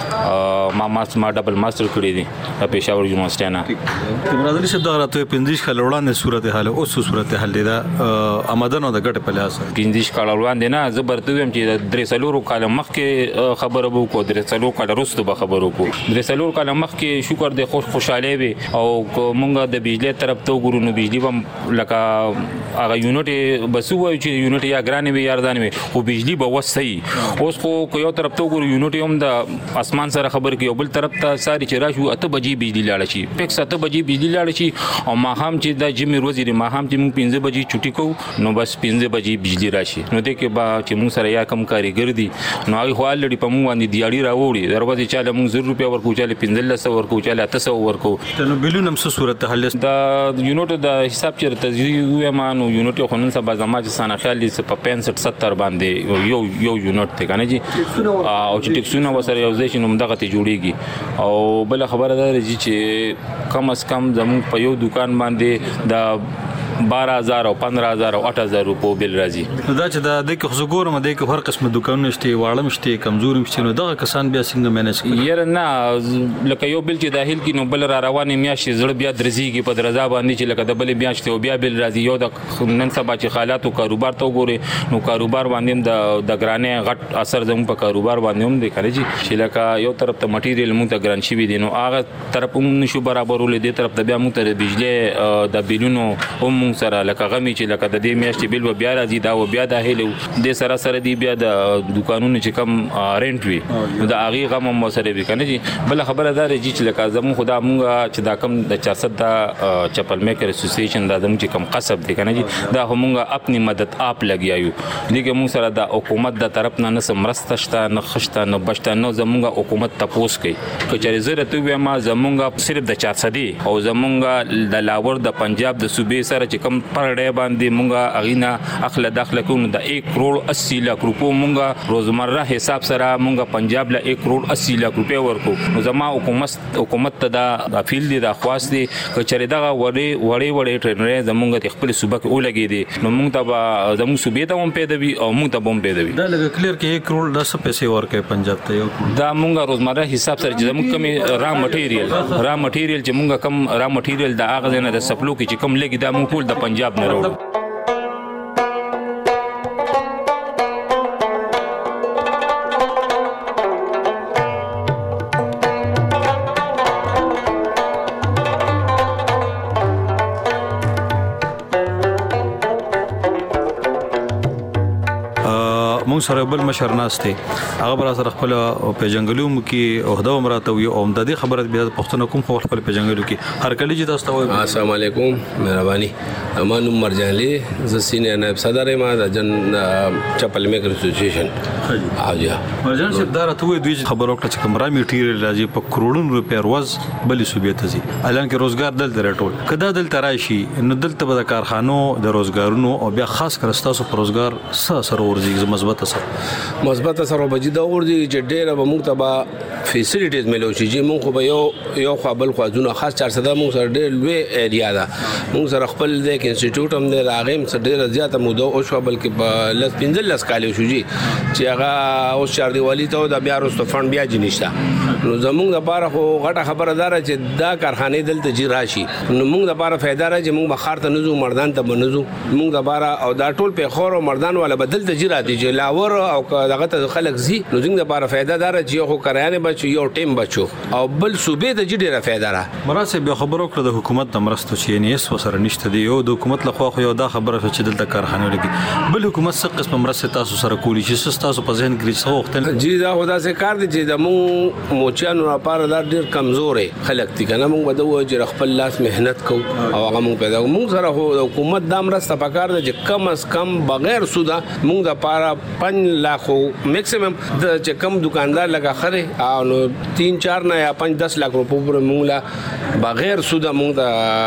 دي. ما ډبل ماستر کړی دی په پېښور یونیورسيټي نه. سیمادري سره دغه راته 15 کال وړاندې صورتحال او صورتحال دی دا آمدنو د ګټ په لاس 15 کال وړاندې نه زبرته ويم چې درې سلورو کال مخکې خبره وو کو درې سلورو کال وروسته به خبرو کو درې سلورو کال مخکې شکر د خوشاله وي او مونږ د بجلی طرف ته ګورو نو بجلی بم لکه هغه یونټ بسو وای چې یونټ یا ګران وي یاردان وي خو بجلی به وسې اوس خو یو طرف ته ګورو یونټ هم د اسمان سره خبر کې بل طرف ته ساري چې راشو 8 بجې بجلی لاړ شي پکس 8 بجې بجلی لاړ شي او ما هم چې د جمی روزي ما هم چې مونږ 15 بجې چټي کو نو بس 15 بجې بجلی راشي نو دې کې با چې مونږ سره یا کم کاریګر دي نو هغه خو الډي په مونږ باندې دیاړي راوړي دروازه چاله مونږ 0 روپیا ورکو چاله 1500 ورکو چاله 800 ورکو نو بلونم څه صورت حل دا یونټ د حساب چې تزوی مانو یونټ خو نن سبا زما چې سانه خیال دي په 65 70 باندې یو یونټ ته کنه جی او چې ټیکسونه وسره یو ځای شنو همدغه ته جوړیږي او بل خبره ده چې کم از کم زموږ په یو دکان باندې د 12000 او 15000 او 8000 روپو بل راځي. دا چې د دې خو زګورم د هر قسم دکانونه شته واړه مشته کمزوري مشته نو دغه کسان بیا څنګه مینج کوي؟ یره نه لکه یو بل چې داخل کې نو بل را روانې میاشتې زړه بیا درځيږي په درزا باندې چې لکه د بل میاشتې او بیا بل راځي یو د نن سبا چې حالات او کاروبار ته وګوري نو کاروبار باندې د ګرانې غټ اثر زموږ په کاروبار باندې هم دی کړی چې لکه یو طرف ته مټیریل مونږ ته ګران شي دي نو هغه طرف هم نشو برابرولې دي طرف ته بیا مونږ ته د بجلی د بیلونو هم سره لکه غمی چې لکه د دې میاشتې بیل بیا راځي دا و بیا داخله د سره سره دی بیا د دکانونو چې کم رینټ وي نو د هغه غم هم سره وی کنه جی بل خبره ده چې لکه زمو خدا مونږه چې دا کم د 400 د چپل میکر اسوسییشن دا زمو چې کم قصب دی کنه جی دا همغه خپل مدد اپ لګیایو لکه مونږ سره د حکومت د طرف نه سمرسته شته نه خشته نه بشته نو زمونږه حکومت تپوس کوي کچې زره ته ما زمونږه صرف د 400 دی او زمونږه د لاور د پنجاب د صوبې سره چې کم پر ډې باندې مونږه اغینا اخله داخله کوو د 1 کروڑ 80 لک روپو مونږه روزمره حساب سره مونږه پنجاب له 1 کروڑ 80 لک روپے ورکو نو زما حکومت ته دا فیل دي دا خواست دي کچې دغه وړي ټرینرې زمونږه خپل صوبه کې ولګي دي نو مونږ ته زموږ صوبې ته هم پیدوي او مونږ ته هم پیدوي دا لګ کلیر کې 1 کروڑ 10 پیسې ورکې پنجاب ته یو دا مونږه روزمره حساب سره چې زموږ کم را مټیریل چې مونږه کم را مټیریل د اغه نه د سپلو کې چې کم لګي دا مونږ ټول د پنجاب نه وروړو. مونږ سره بل مشر ناشته هغه بر سره خپل پیجنګلوم کې عہده امراته وي او د دې خبره بیا پښتنه کوم خپل پیجنګلو کې هر کله چې تاسو ته السلام علیکم مهرباني امانو مرجانلی ز سینیئر نائب صدر ما د جن چپل میکر اسوسییشن اجا مرجان صاحب دا راته وي دوی خبرو کړ چې کمرا میټیریل راځي په کروڑونو روپیا ورځ بلې صوبې ته ځي اعلان کې روزګار دلته راټول کدا دلته راشي نو دلته به د کارخانو د روزګارونو او بیا خاص کر تاسو پر روزګار سره ورځي مثبت اثر وبجې دا ورځي چې ډېر به موږ ته به فیسیلیټیز ملو شي چې موږ خو به یو خپل خوازونه خاص 400 موږ سره ډېر لوی ایریا ده موږ سره خپل د انسټیټیوټ هم د راغیم سره ډېر زیاته موده او شو بلکې په لس 15 کال شو جی چې هغه اوس چار دیوالی ته د بیا وروسته فند بیا جنښت نو زموږ د بار خو غټه خبردار چې دا کارخانه دلته جی راشي نو موږ د بار فائدہ را چې موږ بخار ته نزو مردان ته بنزو موږ د بار او دا ټول په خور او مردان ولا بدل ته جی راځي چې لاور او دغه ته خلک زی نو زنګ د بار فائدہ دار چې یو کرایانه بچو یو ټیم بچو او بل صوبې د جډه فائدہ را مراسب به خبرو کړ د حکومت د مرستو چې نه اس وسره نشته دی یو د حکومت لخوا خو یو دا خبره چې دلته کارخانه لګي بل حکومت څه قسم مرسته تاسو سره کولی چې تاسو په ذهن کې څه وخت جی دا خدا سے کار دي چې د مو موچانو لپاره دا ډیر کمزورې خلک دي کنه موږ بدو چې خپل لاس مهنت کو او هغه موږ پیدا موږ سره حکومت د مرسته پکار دي چې کم از کم بغیر سودا موږ د لپاره 5 लाख میکسیمم د چې کم دکاندار لگا خره او نو 3-4 نه یا 5-10 लाख روپو پر موږ بغیر سودا موږ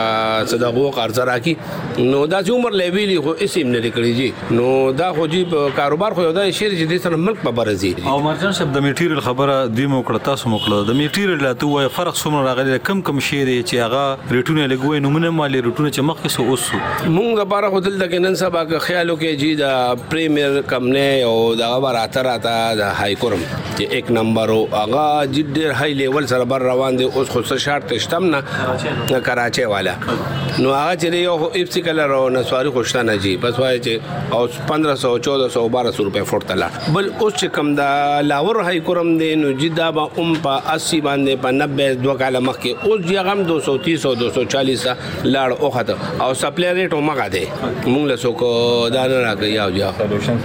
د صدقو قرض راکی نو دا چې عمر لیویلی خو اسیم نه لري جی نو دا خو جی کاروبار خو دا شیر چې د سره ملک په برزي او مرجان صاحب د میټیریل خبره دی مو کړه تاسو مو کړه د میټیریل لا تو فرق څومره راغلی کم شی دی چې هغه ریټونه لګوي نو مونږه مالي ریټونه چې مخکې سو اوسو موږ لپاره خو دلته کې نن سبا که خیالو کې جی دا پریمیر کمنه او دا راته د های کورم چې 1 نمبر او هغه جډ های لیول سره بر روان دي اوس خو څه شرط شتم نه کراچي والا نو هغه چې یو اف کلر او نسواري خوشتانه جی بس وای چې او 1500 1400 1200 روپے فورتلا بل اوس چې کم دا لاور های کورم دي نو جدا با په 80 باندې په 90 دوه کاله مخکې اوس یې غم 230 او 240 لاړ او خاطر او سپلای ریټ او مګه دي موږ له سوکو دا نه راګي او جا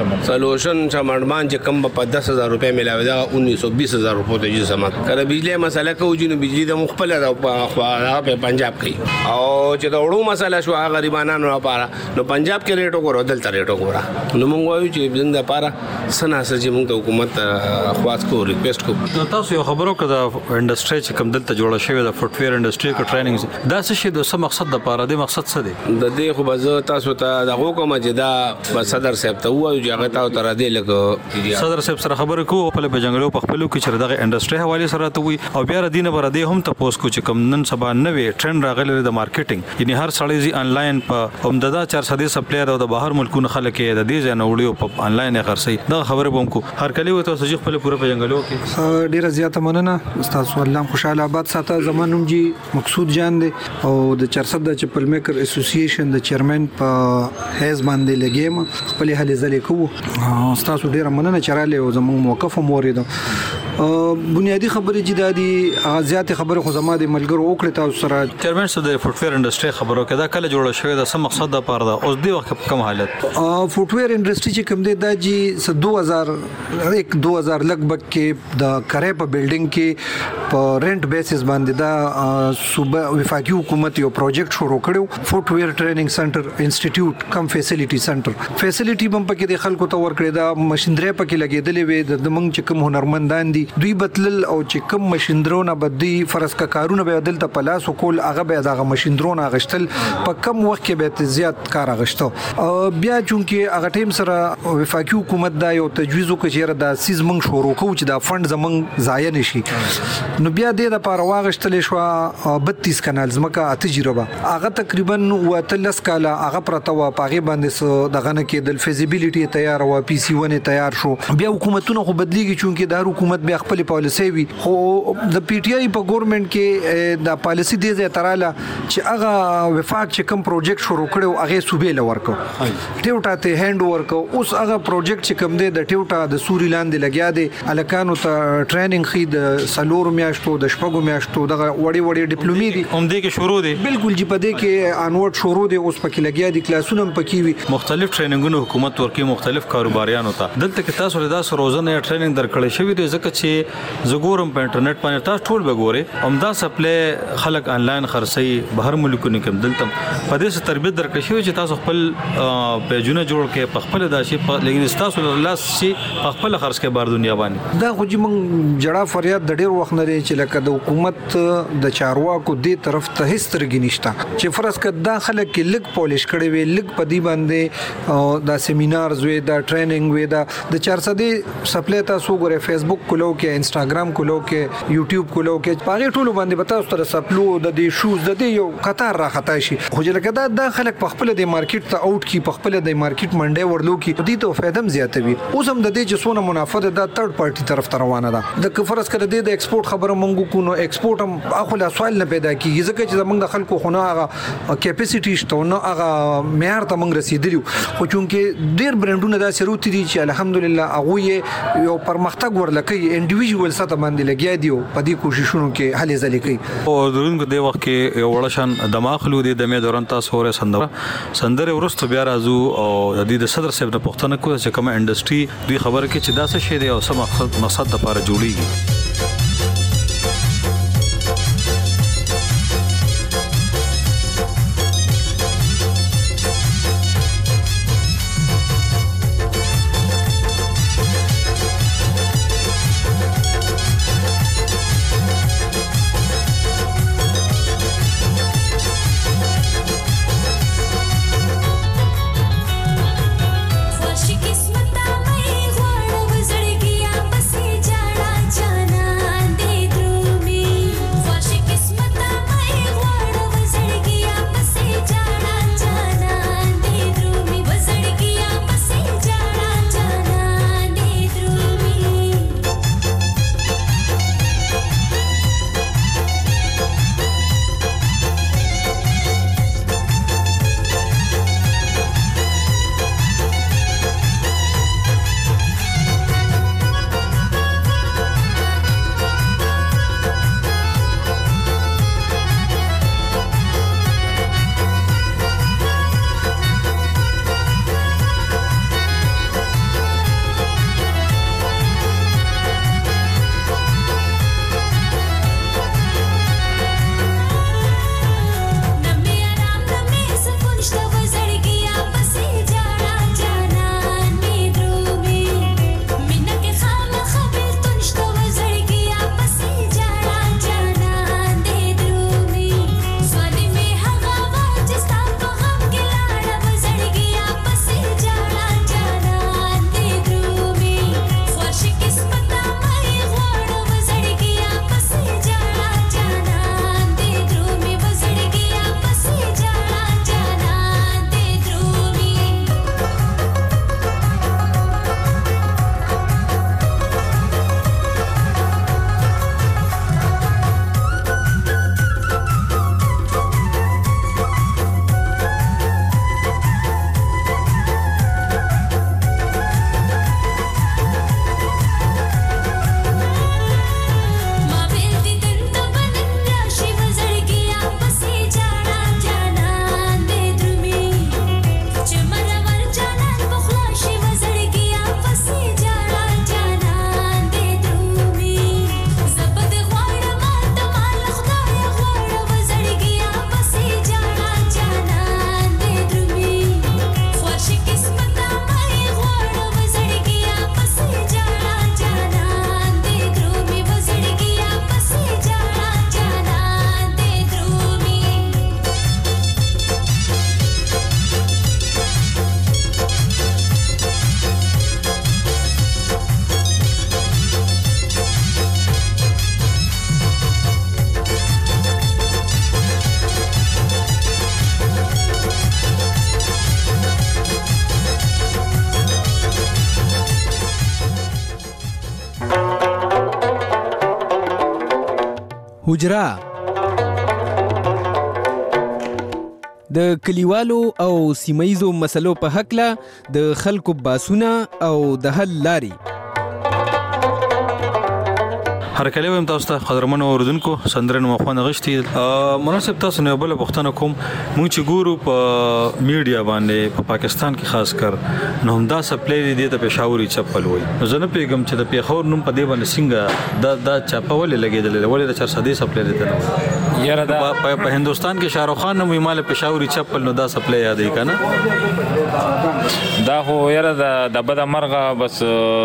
سولوشن سمړمان چې کم په 10000 روپے ملاوي دا 19-20,000 روپے ته جې سمات کله بجلی مسله کوي نو بجلی د مخبل په پنجاب کې او چې دا وړو مسله شو غریبانو لپاره نو پنجاب کې ریټ وګورو دلته ریټ وګورو نو موږ وایو چې زنده لپاره سناسه چې موږ د حکومت خواص کو ریکوست کو تاسو یو خبر خبرو کده انډستری چې کوم دلته جوړه شوې د فوټویر انډستری کو ټریننګ دا څه شي د څه مقصد د پاره د مقصد څه دی د دې خو به تاسو ته دغه کوم چې دا صدر صاحب ته وایو چې هغه ته تر دې لګ صدر صاحب سره خبرې کوو په بجنګلو په خپلو کې چې دغه انډستری حواله سره ته وي او بیا ردینه بر دې هم تاسو کو چې کوم نن سبا نوې ټرند راغلی د مارکیټینګ یعنی هر سړی زی انلاین په همددا 400 سپلایر او د بهر ملکونو خلک د دې ځای نه وړي په انلاین خرڅي دا خبره بوم کو هر کلی وته سجخ په پوره بجنګلو کې ډیره زیاته مننه استاد الله خوشاله آباد ساته زمانوم جی مقصود جان دي او د 400 چپل میکر اسوسییشن د چیرمن په هیز باندې لګیم خپل هلي زلې کو استاد ډیره مننه چراله او زموږ موقف مورید بنیادی خبرې جدادي غزيات خبره خو زما د ملګرو وکړه تاسو سره چیرمن سره د فوټویر انډستری خبرو کې دا کله جوړه شوې د سم مقصد د پاره ده اوس دی وخت کم حالت فوټویر انډستری چې کوم دی دا جی 2000 لګبګ کې د کرې په بلډینګ کې په رنٹ بیسس باندې دا صوبه وفاقي حکومت یو پروجیکټ شروع کړو فوټویر ټریننګ سنټر انسټیټیوټ کم فیسیلیټي سنټر فیسیلیټي بم پکې د خلکو ته ورکړی دا ماشينري پکې لګېدلې وي د منګ چې کوم هنرمندان دي دوی بدلل او چې کوم ماشيندرونه بدی فرض کا کارونه به دلته پلاس کول هغه به دغه ماشيندرونه غشتل په کم وخت کې به زیات کار غشتو بیا چونکې هغه ټیم سره وفاقي حکومت دا یو تجویز وکړي دا سیز منګ شروع کوو چې دا فند زمنګ ضایع نشي نو بیا د لپاره واغشتل شو 32 کانال زمکه تجربه هغه تقریبا وتلس کاله هغه پرته و پاغي باندې دغه نه کې د فیزیبিলিټي تیار او پی سی 1 تیار شو بیا حکومتونه خو بدلیږي چونکې دا حکومت بیا خپل پالیسي وي خو د پی ټی آی په ګورنمنت کې د پالیسي دی ځای تراله چې هغه وفاق چې کوم پروجیکټ شروع کړو هغه صوبې لورکو ټیوټا ته هند ورکو اوس هغه پروجیکټ چې کوم دی د ټیوټا د سوري لاندې لګیا دی الکانو ته ټریننګ خې د سلور میاشتو د شپږو میاشتو دغه وړي ډیپلومي دي هم دې کې شروع دي بالکل جی په دې کې انورډ شروع دي اوس پکې لګیا دي کلاسونه پکې وي مختلف ټریننګونو حکومت ورکې مختلف کاروباریانو ته دلته کې تاسو له تاسو روزانه ټریننګ درکړې شوی دی ځکه چې زګورم په انټرنیټ باندې تاسو ټول وګورئ همدا سپلای خلک انلاین خرڅي بهر ملکونو کې دلته په دې تربیت درکړې شوی چې تاسو خپل پیجونه جوړ کې په خپل داشي لیکن تاسو الله سي په خپل خرڅ کې بار دنیا باندې دا خو چې مونږ جړه فریاد د ډیر وخت نه لري چې لکه د حکومت د چارواکو دې طرف ته هیڅ ترګی نشته چې فرض کړه دا خلک کې لګ پالیش کړي وي لګ په دې باندې دا سیمینارز وي دا ټریننګ وي دا د 400 سپلای تاسو ګوره فیسبوک کولو کې انستګرام کولو کې یوټیوب کولو کې پاره ټولو باندې بتاو سره سپلو د دې شوز د دې یو قطار را خطا شي خو چې لکه دا خلک په خپل د مارکیټ ته اوټ کی په خپل د مارکیټ منډه ورلو کی دې ته فائدم زیاتوي اوس هم د دې چې سونه منافع ده تھرد پارټي طرف ته روانه ده د کفرس کړه د ایکسپورټ خبره مونږ کو نو ایکسپورټ هم اخو لا سوال نه پیدا کیږي ځکه چې زمونږ د خلکو خو نه هغه کیپاسټی شته نو هغه معیار ته مونږ رسیدلی خو چونکه ډیر برانډونه دا سروت دي چې الحمدلله هغه یو پرمختګ ورلکې انډیویډوال ساته باندې لګیا دی په دې کوششونو کې هلي ځلې کوي او درونکو د وخت کې یو وړشان دماغلو د مې دوران تاسو سره سندره ورستو بیا راځو او د دې صدر صاحب نه پوښتنه کوي چې کومه انډستری دوی خبره کې چې دا څه شی دی او سم مقصد لپاره جوړیږي किस्मत में घोड़ गुजर गया बसी जाना जाना حجره د کلیوالو او سیمایزو مسلو په حقله د خلکو باسونه او د حل لاري. هر کله ویم تاسو ته قدرمن اوردونکو سندرن مخونه غشتي مناسب تاسو نه بل پښتنه کوم مونږ چې ګورو په میډیا باندې په پاکستان کې خاص کر نو همدا سپلای دی ته پېښوري چپل وای زه نه پیغام چې د پېښور نوم په دې باندې څنګه دا چپول لګیدل ولې د 400 سپلای دی ته یاره دا په هندستان کې شاهرخ خان نوم مال پېښوري چپل نو دا سپلای یادې کنه دا خو یاره د بد مرغه بس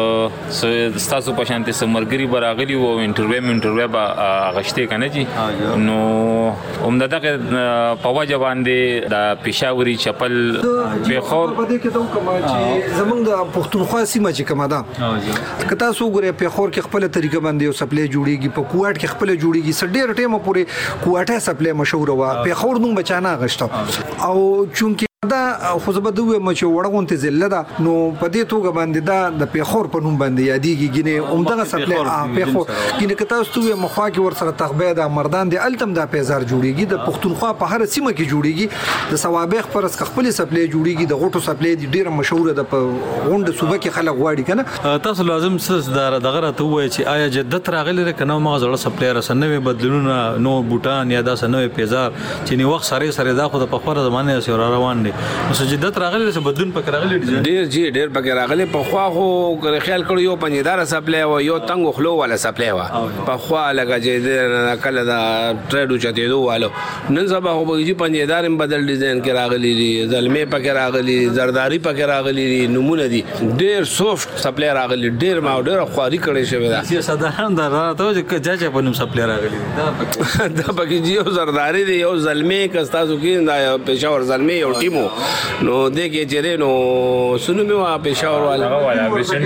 تاسو په شانتي سمرګری براغلی وو انټرویو به غشته کنه جی نو عمده دغه په وجه باندې د پېښوري چپل به خور په دې کې ته کوم چې زمونږ د پښتونخوا سیمه چې کومه ده کته سو ګره په خور کې خپل طریقه باندې یو سپلای جوړیږي په کوټ کې خپل جوړیږي سډیر ټیمه پورې کوټه سپلای مشهور و په خور نوم بچانا غشته او چونکی دا خو زه به دوی مچ وړغونته زله ده نو په دې توګه باندې دا د پیخور په نوم باندې یادېږي ګینه عمدغه سپلای پیخور ګینه کته استوي مخوا کې ور سره تخبه د مردان د التم د پیزار جوړیږي د پښتونخوا په هر سیمه کې جوړیږي د ثوابخ پر اس خپل سپلای جوړیږي د غټو سپلای د ډیره مشهور ده په غونډه صوبه کې خلک غواړي کنه تاسو لازم سس دغه راته وای چې آیا جدت راغلی کنه ما زړه سپلای رسنوي بدلونونه نو بوټان یا دا سنوي پیزار چې نو وخت سره دا خو د پخوره زمانه سره روان دي مسجدت راغلی څه بدلون پکې راغلی ډیر پکې راغلی په خوا خو خیال کړو یو پنځدار سپلای و یو تنګ خلو والا سپلای و په خوا لګا چې کله دا ټریډو چته دوه والو نن سبا خو به پنځدار بدل ډیزاین کې راغلی دي زلمه پکې راغلی زرداری پکې راغلی دي نمونه دي ډیر سافت سپلای راغلی ډیر ما ډیر خواري کړی شوی دا ساده دا ته چې په نوم سپلای راغلی دا پکې یو زرداری دی یو زلمه کستاسو کې دا پېښور زلمه یو ټیمو نو دغه چیرې نو سنو می وا پېښور والا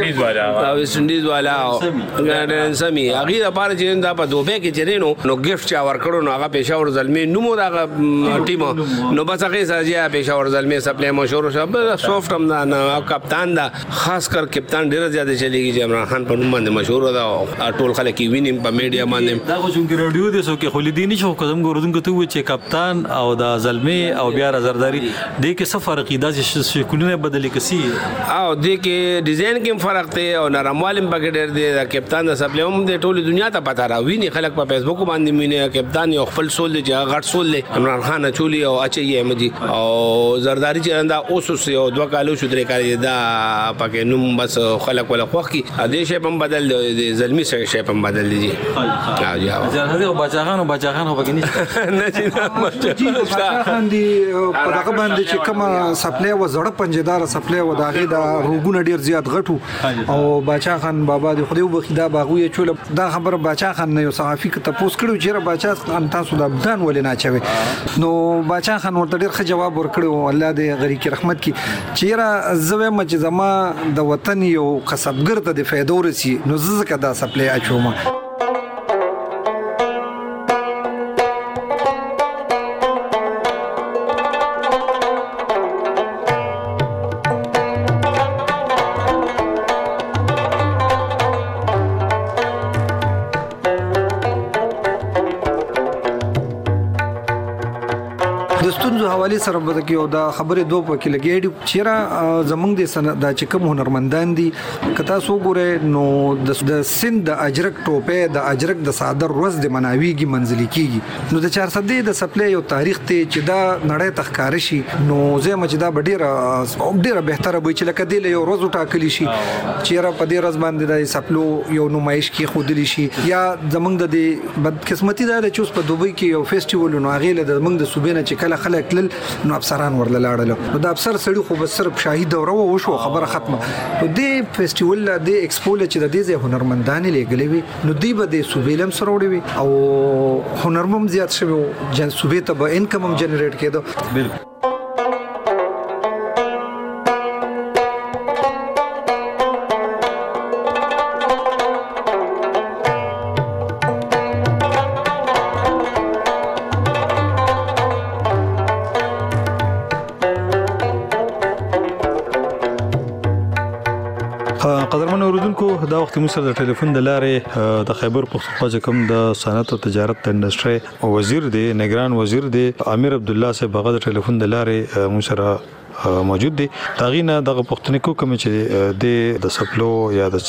ویسټ انډیز والا ګاردن سمي هغه لپاره چې دا په دوبه کې چیرې نو گیفت چا ور کړو نو هغه پېښور زلمه نو مو دا ټیم نو بس هغه سره پېښور زلمه سپلای مشهور شو سافت هم دا کپتان دا خاص کر کپتان ډیر زیاده چلیږي عمران خان په نوم باندې مشهور دا ټول خلک وینم په میډیا باندې دا خو څنګه رادیو دې سو کې خلیدینی شو قدم ګورودونکو ته و چې کپتان او دا زلمه او بیا زرداری دې کې فرق دا چې شکلونه بدلې کسي او دې کې ډیزاین کې فرق دی او نرموالم پکې ډېر دی د کپتان د سپلای هم د ټوله دنیا ته پتا راویني خلک په فیسبوک باندې مینه کپتان یو خپل سول دی چې غټ سول دی عمران خان چولی او اچي احمدي او زرداری چې دا اوس یو دوه کالو شو درې کال دا پکې نوم بس خلک ولا خوخ کی دې شی هم بدل دی زلمی سره شی هم بدل دی هغه بچاخان خو پکې نه بچاخان دی په دغه باندې چې کوم سپلای و زړه پنځدار سپلای و داغه دا روغونه ډیر زیات غټو او باچا خان بابا دی خو دې وبخدا باغوي چول دا خبر باچا خان نه یو صحافي ته پوس کړو چې باچا خان تاسو د ابدان ولې نه چوي نو باچا خان ورته ډیر ښه جواب ورکړو الله دې غری کی رحمت کی چیرې زوی مچ زما د وطن یو کسبګر ته د فائدو رسی نو زکه دا سپلای اچوم حواله سره به کې او دا خبره دوه پکې لګېږي چیرې زمونږ د سند د چکم هنرمندان دي کتا سو ګوره نو د سند د اجرک ټوپه د اجرک د صادر روز د مناویږي منځلي کیږي نو د 400 د سپلای یو تاریخ ته چې دا نړۍ تخکار شي نو زه مچ دا ډیره بهتره به چې لکه دی یو روز ټاکلی شي چیرې په دې روز باندې د سپلو یو نمایش کې خودلی شي یا زمونږ د بدقسمتي دا چې اوس په دوبۍ کې یو فیسټیوال نو هغه له زمونږ د صوبې نه چې کله خلک نو افسران ورلاړل نو د افسر سړي خو بس صرف شاهي دوره وشو خبره ختمه نو د فیسټیوال د ایکسپو چې د دې هنرمندان لګلې وي نو دی به د صوبېلم سره وړي او هنرمم زیات شوی جن صوبې ته به انکم هم جنریټ کېدو بالکل قدرمن اوردونکو دا وخت موږ سره د ټلیفون د لارې د خیبر پختونخوا چې کوم د صنعت او تجارت انډستری وزیر دی نگران وزیر دی امیر عبد الله صاحب هغه د ټلیفون د لارې موږ سره موجود دي تاغینه دغه پښتني کوم چې د سپلو یا د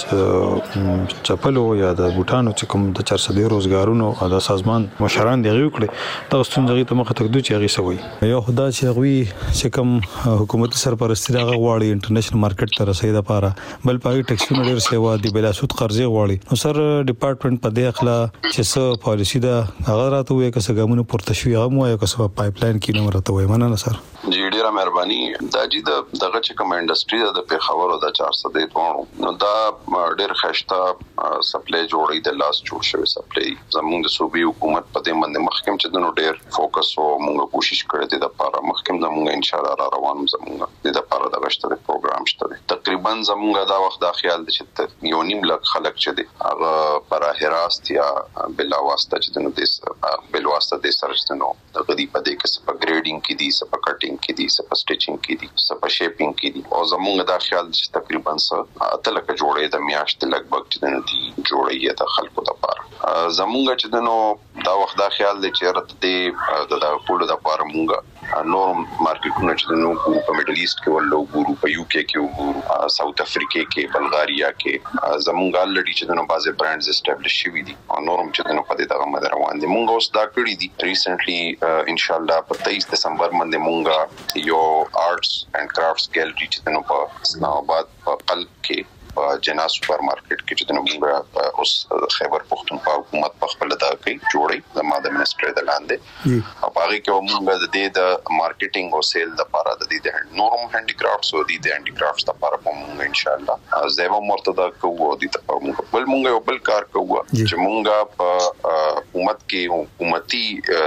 چپلو یا د بوټانو چې کوم د 400 روزګارونو د سازمان مشران دی وکړي دا ستونزې ته مخه تکدو چې هغه سوي یو خدا چې غوي چې کوم حکومت سرپرستی هغه غواړي انټرنیشنل مارکیټ ته رسیدا پاره بل پای ټیکسونه ډیر سیوا دی بلا سود قرضې غواړي نو سر ډپارټمنټ په دې اخلا چې څه پالیسی دا هغه راته وي که څه ګامونه پورته شوی هغه مو یو کسب پایپلاین کې نو راته وي مننه سر جی ډیره مهرباني دا چې دغه چې کوم انډستری د پیښور او د 400 د دوه نو دا ډېر خشته سپلای جوړې د لاس جوړ شوی سپلای زموږ د صوبې حکومت په دې باندې مخکم چې د ډېر فوکس او موږ کوشش کړې دي د لپاره مخکم زموږ ان شاء الله روانم زموږ د لپاره د غشتري پروګرام شته تقریبا زموږ دا وخت د خیال دي چې یو نیم لک خلک چې دي هغه براه راست یا بلا واسطه چې د دې بل واسطه د سرچنو د غدي په دې کې سپ ګریډینګ کې دي سپ کټینګ کې دي سپ سټیچینګ کې دي سپ شیپینګ کې دي او زموږ د خیال چې تقریبا اتلک جوړې د میاشت لګبګ چې د دې جوړې د خلکو لپاره زموږ چې د دا وخت د خیال دي چې رته د ټولو د لپاره مونږه نورم مارکیټونه چې نو په میډل ایست کې ولو ګورو په یو کې ګورو ساوث افریقا کې بلغاریا کې زمونږ الډی چې نو بازه برانډز اسټابلیش شوي دي او نورم چې نو په دې دغه مدار روان دي مونږ اوس دا کړی دي ریسنټلی ان شاء الله په 23 دسمبر باندې مونږ یو آرټس اینڈ کرافټس ګیلری چې نو په اسلام آباد په قلب کې جنا سپر مارکیټ کې چې نو اوس خیبر پختونخوا حکومت په خپل دا کوي جوړي د ماده منسټری د لاندې او هغه کې موږ د دې د مارکیټینګ او سیل د لپاره د دې د نورم هاندي کرافټس او د هاندي کرافټس لپاره موږ ان شاء الله زیبا مرتضی کوو د ته موږ یو بل کار کوو چې موږ په حکومت کې حکومتي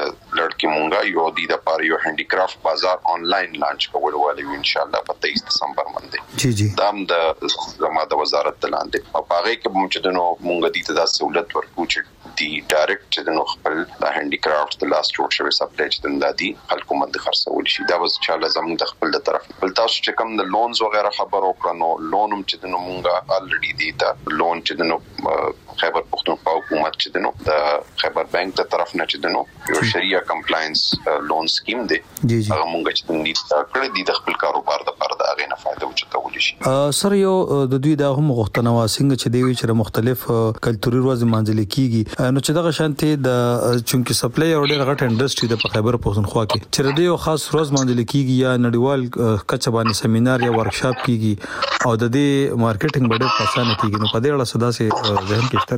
لړکی موږ یو د لپاره یو هاندي کرافټ بازار آنلاین لانچ کول ولې ان شاء الله په 23 دسمبر باندې دام د زماده وزارت لاندې او هغه کې موږ چې نو موږ دې ته د سہولت ورکو چې دی ډایرکټ چې نو خپل د هاندي کرافټ د لاس جوړ شوی سپلای چې د دادي خلکو مند خرڅول شي دا وز چې الله زموږ د خپل طرف بل تاسو چې کوم د لونز وغیرہ خبرو کړنو لونم چې نو موږ الریډي دی دا لون چې نو خیبر پختونخوا حکومت چې نو د خیبر بانک د طرف نه چې نو یو شریعه کمپلاینس لون سکیم دی هغه موږ چې د کړې دي د خپل کاروبار د لپاره د هغه نه فائدہ وچتول شي سر یو د دوی د هم غوښتنه واسنګ چې دی چې مختلف کلتوري ورځ منځل کیږي نو چې دغه شانتي د چونکی سپلای او ډېر غټ انډستری د خیبر پختونخوا کې چې د یو خاص ورځ منځل کیږي یا نړیوال کچه باندې سیمینار یا ورکشاپ کیږي او د دې مارکیټینګ ډېر پسانه کیږي نو په دې اړه صدا سي ذهن کې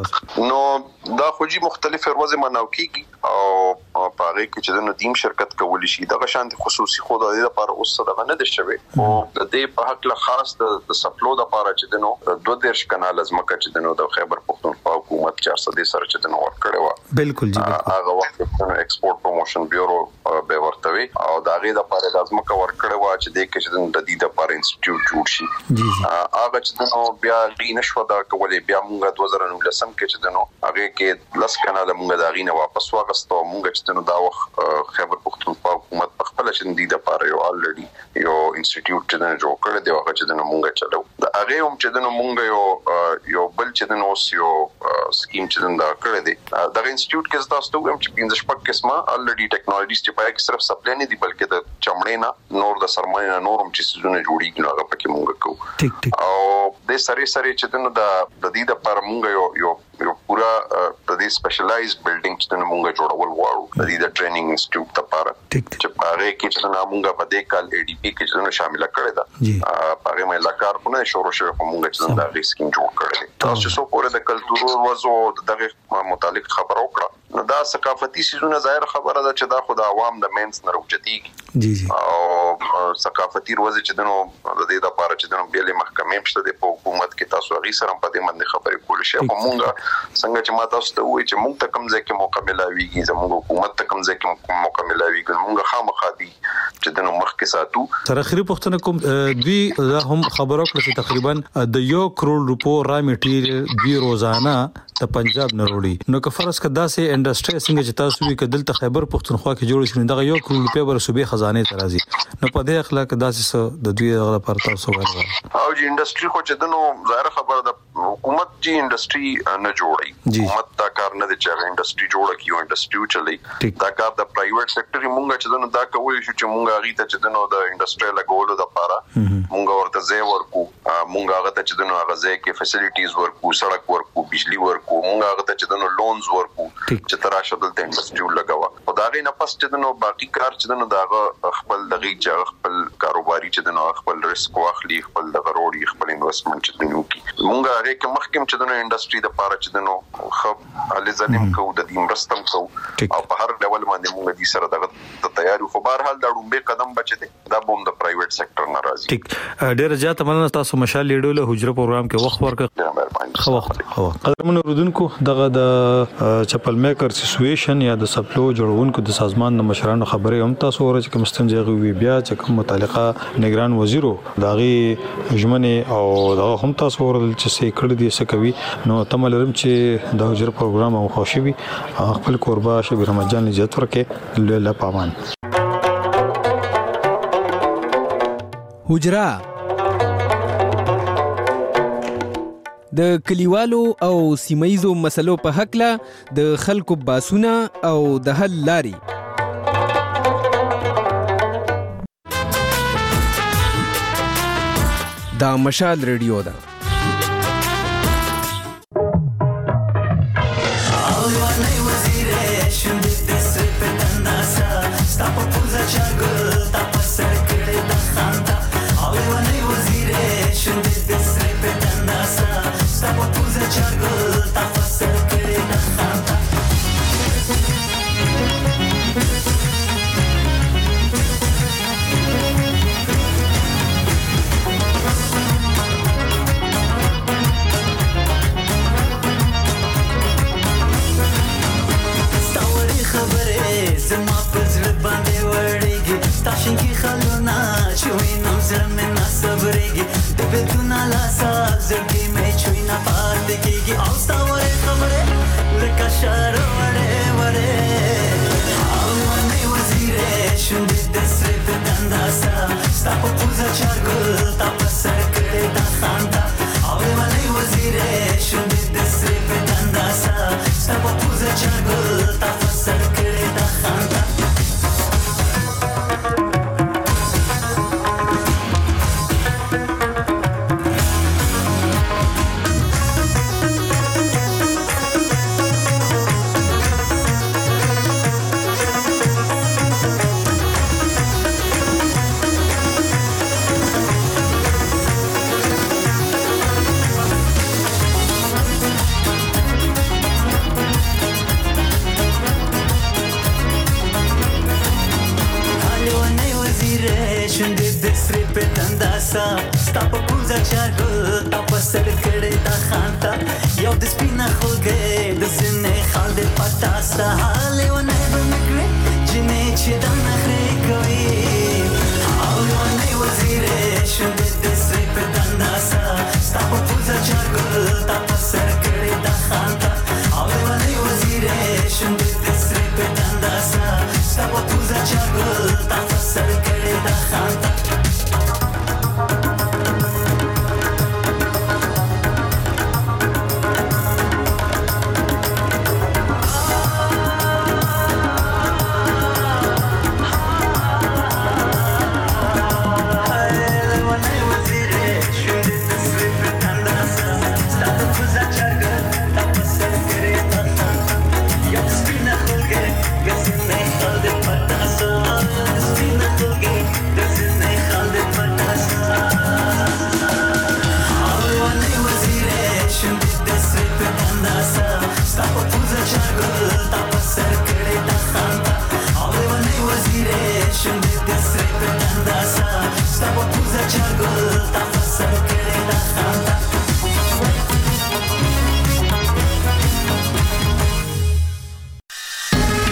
نو دا خوږی مختلف ورځې مناو کیږي او په هغه کې چې د ندیم شرکت کولی شي دغه شانتي خصوصي خو د دې لپاره اوس دغه نه دشوي او د دې په حق له خاص د سپلو د لپاره چې د نو 2 کانال ازمکه چې د نو د خیبر پختونخوا حکومت 400 سره چې د نو ورکړی و بالکل جی هغه وخت د ایکسپورټ پروموشن بیورو به ورتوي او دا غي د لپاره د ازمکه ورکړی و چې د کې چې د دې لپاره انسټیټیوټ جوړ شي هغه چې د نو بیا لینه شو دا کولې بیا موږ 2019 کې چې د نو هغه کې لس کانال موږ دا غینه واپس واغستو موږ چې نو دا وخت خیبر پختونخوا حکومت په خپل چې د لپاره یو الریډي یو انسټیټیوټ چې د جوړ کړی دی هغه چې د نو موږ چلو دا هغه هم چې د نو موږ یو بل چې د نو یو سکیم چې دا کړی دی دا انسټیټیوټ کې تاسو ته هم چې 15 شپږ قسمه الریډي ټیکنالوژیز چې پای کې صرف سپلای نه دي بلکې د چمړې نه نور د سرمایه نه نورم چې سونه جوړیږي نو هغه پکې موږ کوو او د سری چې د نو د دې لپاره موږ یو پورا د دې سپیشلایزډ بلډینګ چې موږ جوړول غواړو د دې د ټریننګ انسټیټیوټ لپاره چې هغه کې چې موږ په دې کال اي ډي پی کې چې شامل کړی دا هغه مې لکار په نه شروع شوی په موږ چې دا ریسکینګ جوړ کړی تاسو څو پورې د کلتور وځو دغه متعلق خبرو کړه نو دا ثقافتي سيزونه ظاهر خبره ده چې دا خو د عوام د مینس نه روچتي جی او ثقافتي روزه چې دنو د دې لپاره چې دنو بیل محکمې مشته د حکومت کې تاسو غي سره په دې باندې خبرې کول شي په مونږه څنګه چې ما تاسو ته وایي چې مونږ ته کوم ځای کې موقع ملاويږي زموږ حکومت ته کوم ځای کې موقع ملاويږي مونږه خامخا دي چې د مخ کې ساتو. سره اخري پوښتنه کوم دوی دا هم خبرو کړ چې تقریبا د 1 کروڑ روپو را میټیریل دوی روزانه د پنجاب نه وروړي. نو که فرض کړه داسې انډستری څنګه چې تاسو وی کدل ته خیبر پښتونخوا کې جوړ شي دغه 1 کروڑ روپیا بر صوبې خزانه ته راځي. نو په دې اخلاق داسې د دوی غره پر تاسو وایي او چې انډستری خو چې دنو ظاهر خبره د حکومت جی انډستری نه جوړي. حکومت دا کار نه دی چې انډستری جوړه کیو انډستری چلی دا کار د پرایویټ سېکټر مونږه چې دنو دا کوي چې مونږه غي ته چې دنو د انډستری لګولو د لپاره مونږه ورته ځای ورکو مونږه هغه ته چې دنو هغه ځای کې فیسیلیټیز ورکو سړک ورکو بجلی ورکو مونږه هغه ته چې دنو لونز ورکو چې تر شدل ته انډستری لګاوه او دا غي نه پس چې دنو باقي کار چې دنو دا خپل دغه ځای خپل کاروباري چې دنو خپل ریسک واخلي خپل د غروړي خپل انویسټمنټ چې دنو کی مونږه هغه کې مخکم چې دنو انډستری د لپاره چې دنو خو لزنیم کو د دې مرستم کو او په هر ډول باندې مونږ دې سره دغه تیاری خو بهر حال دا ډومبه قدم بچي دا بوم د پرایویټ سېکټر ناراضي. ټیک ډیر زیات مننه تاسو مشال لیډو له حجره پروګرام کې وخت ورکړ. خو قدرمن اوردونکو دغه د چپل میکر اسوسییشن یا د سپلو جوړونکو د سازمان د مشرانو خبرې هم تاسو ورته کوم ستنځي وی بیا چې کوم متعلقه نگران وزیرو داغي ژمنه او دغه هم تاسو ورته چې سې کړی دي څه کوي نو تملرم چې د حجره پروګرام او خوشبي خپل قربا شبیر رمضان عزت ورکه له پامان حجره د کلیوالو او سیمایزو مسلو په حق له د خلکو باسونه او د حل لاري دا مشال ریډیو ده. یو د سپینه خوږه د سینې خال د پټاسته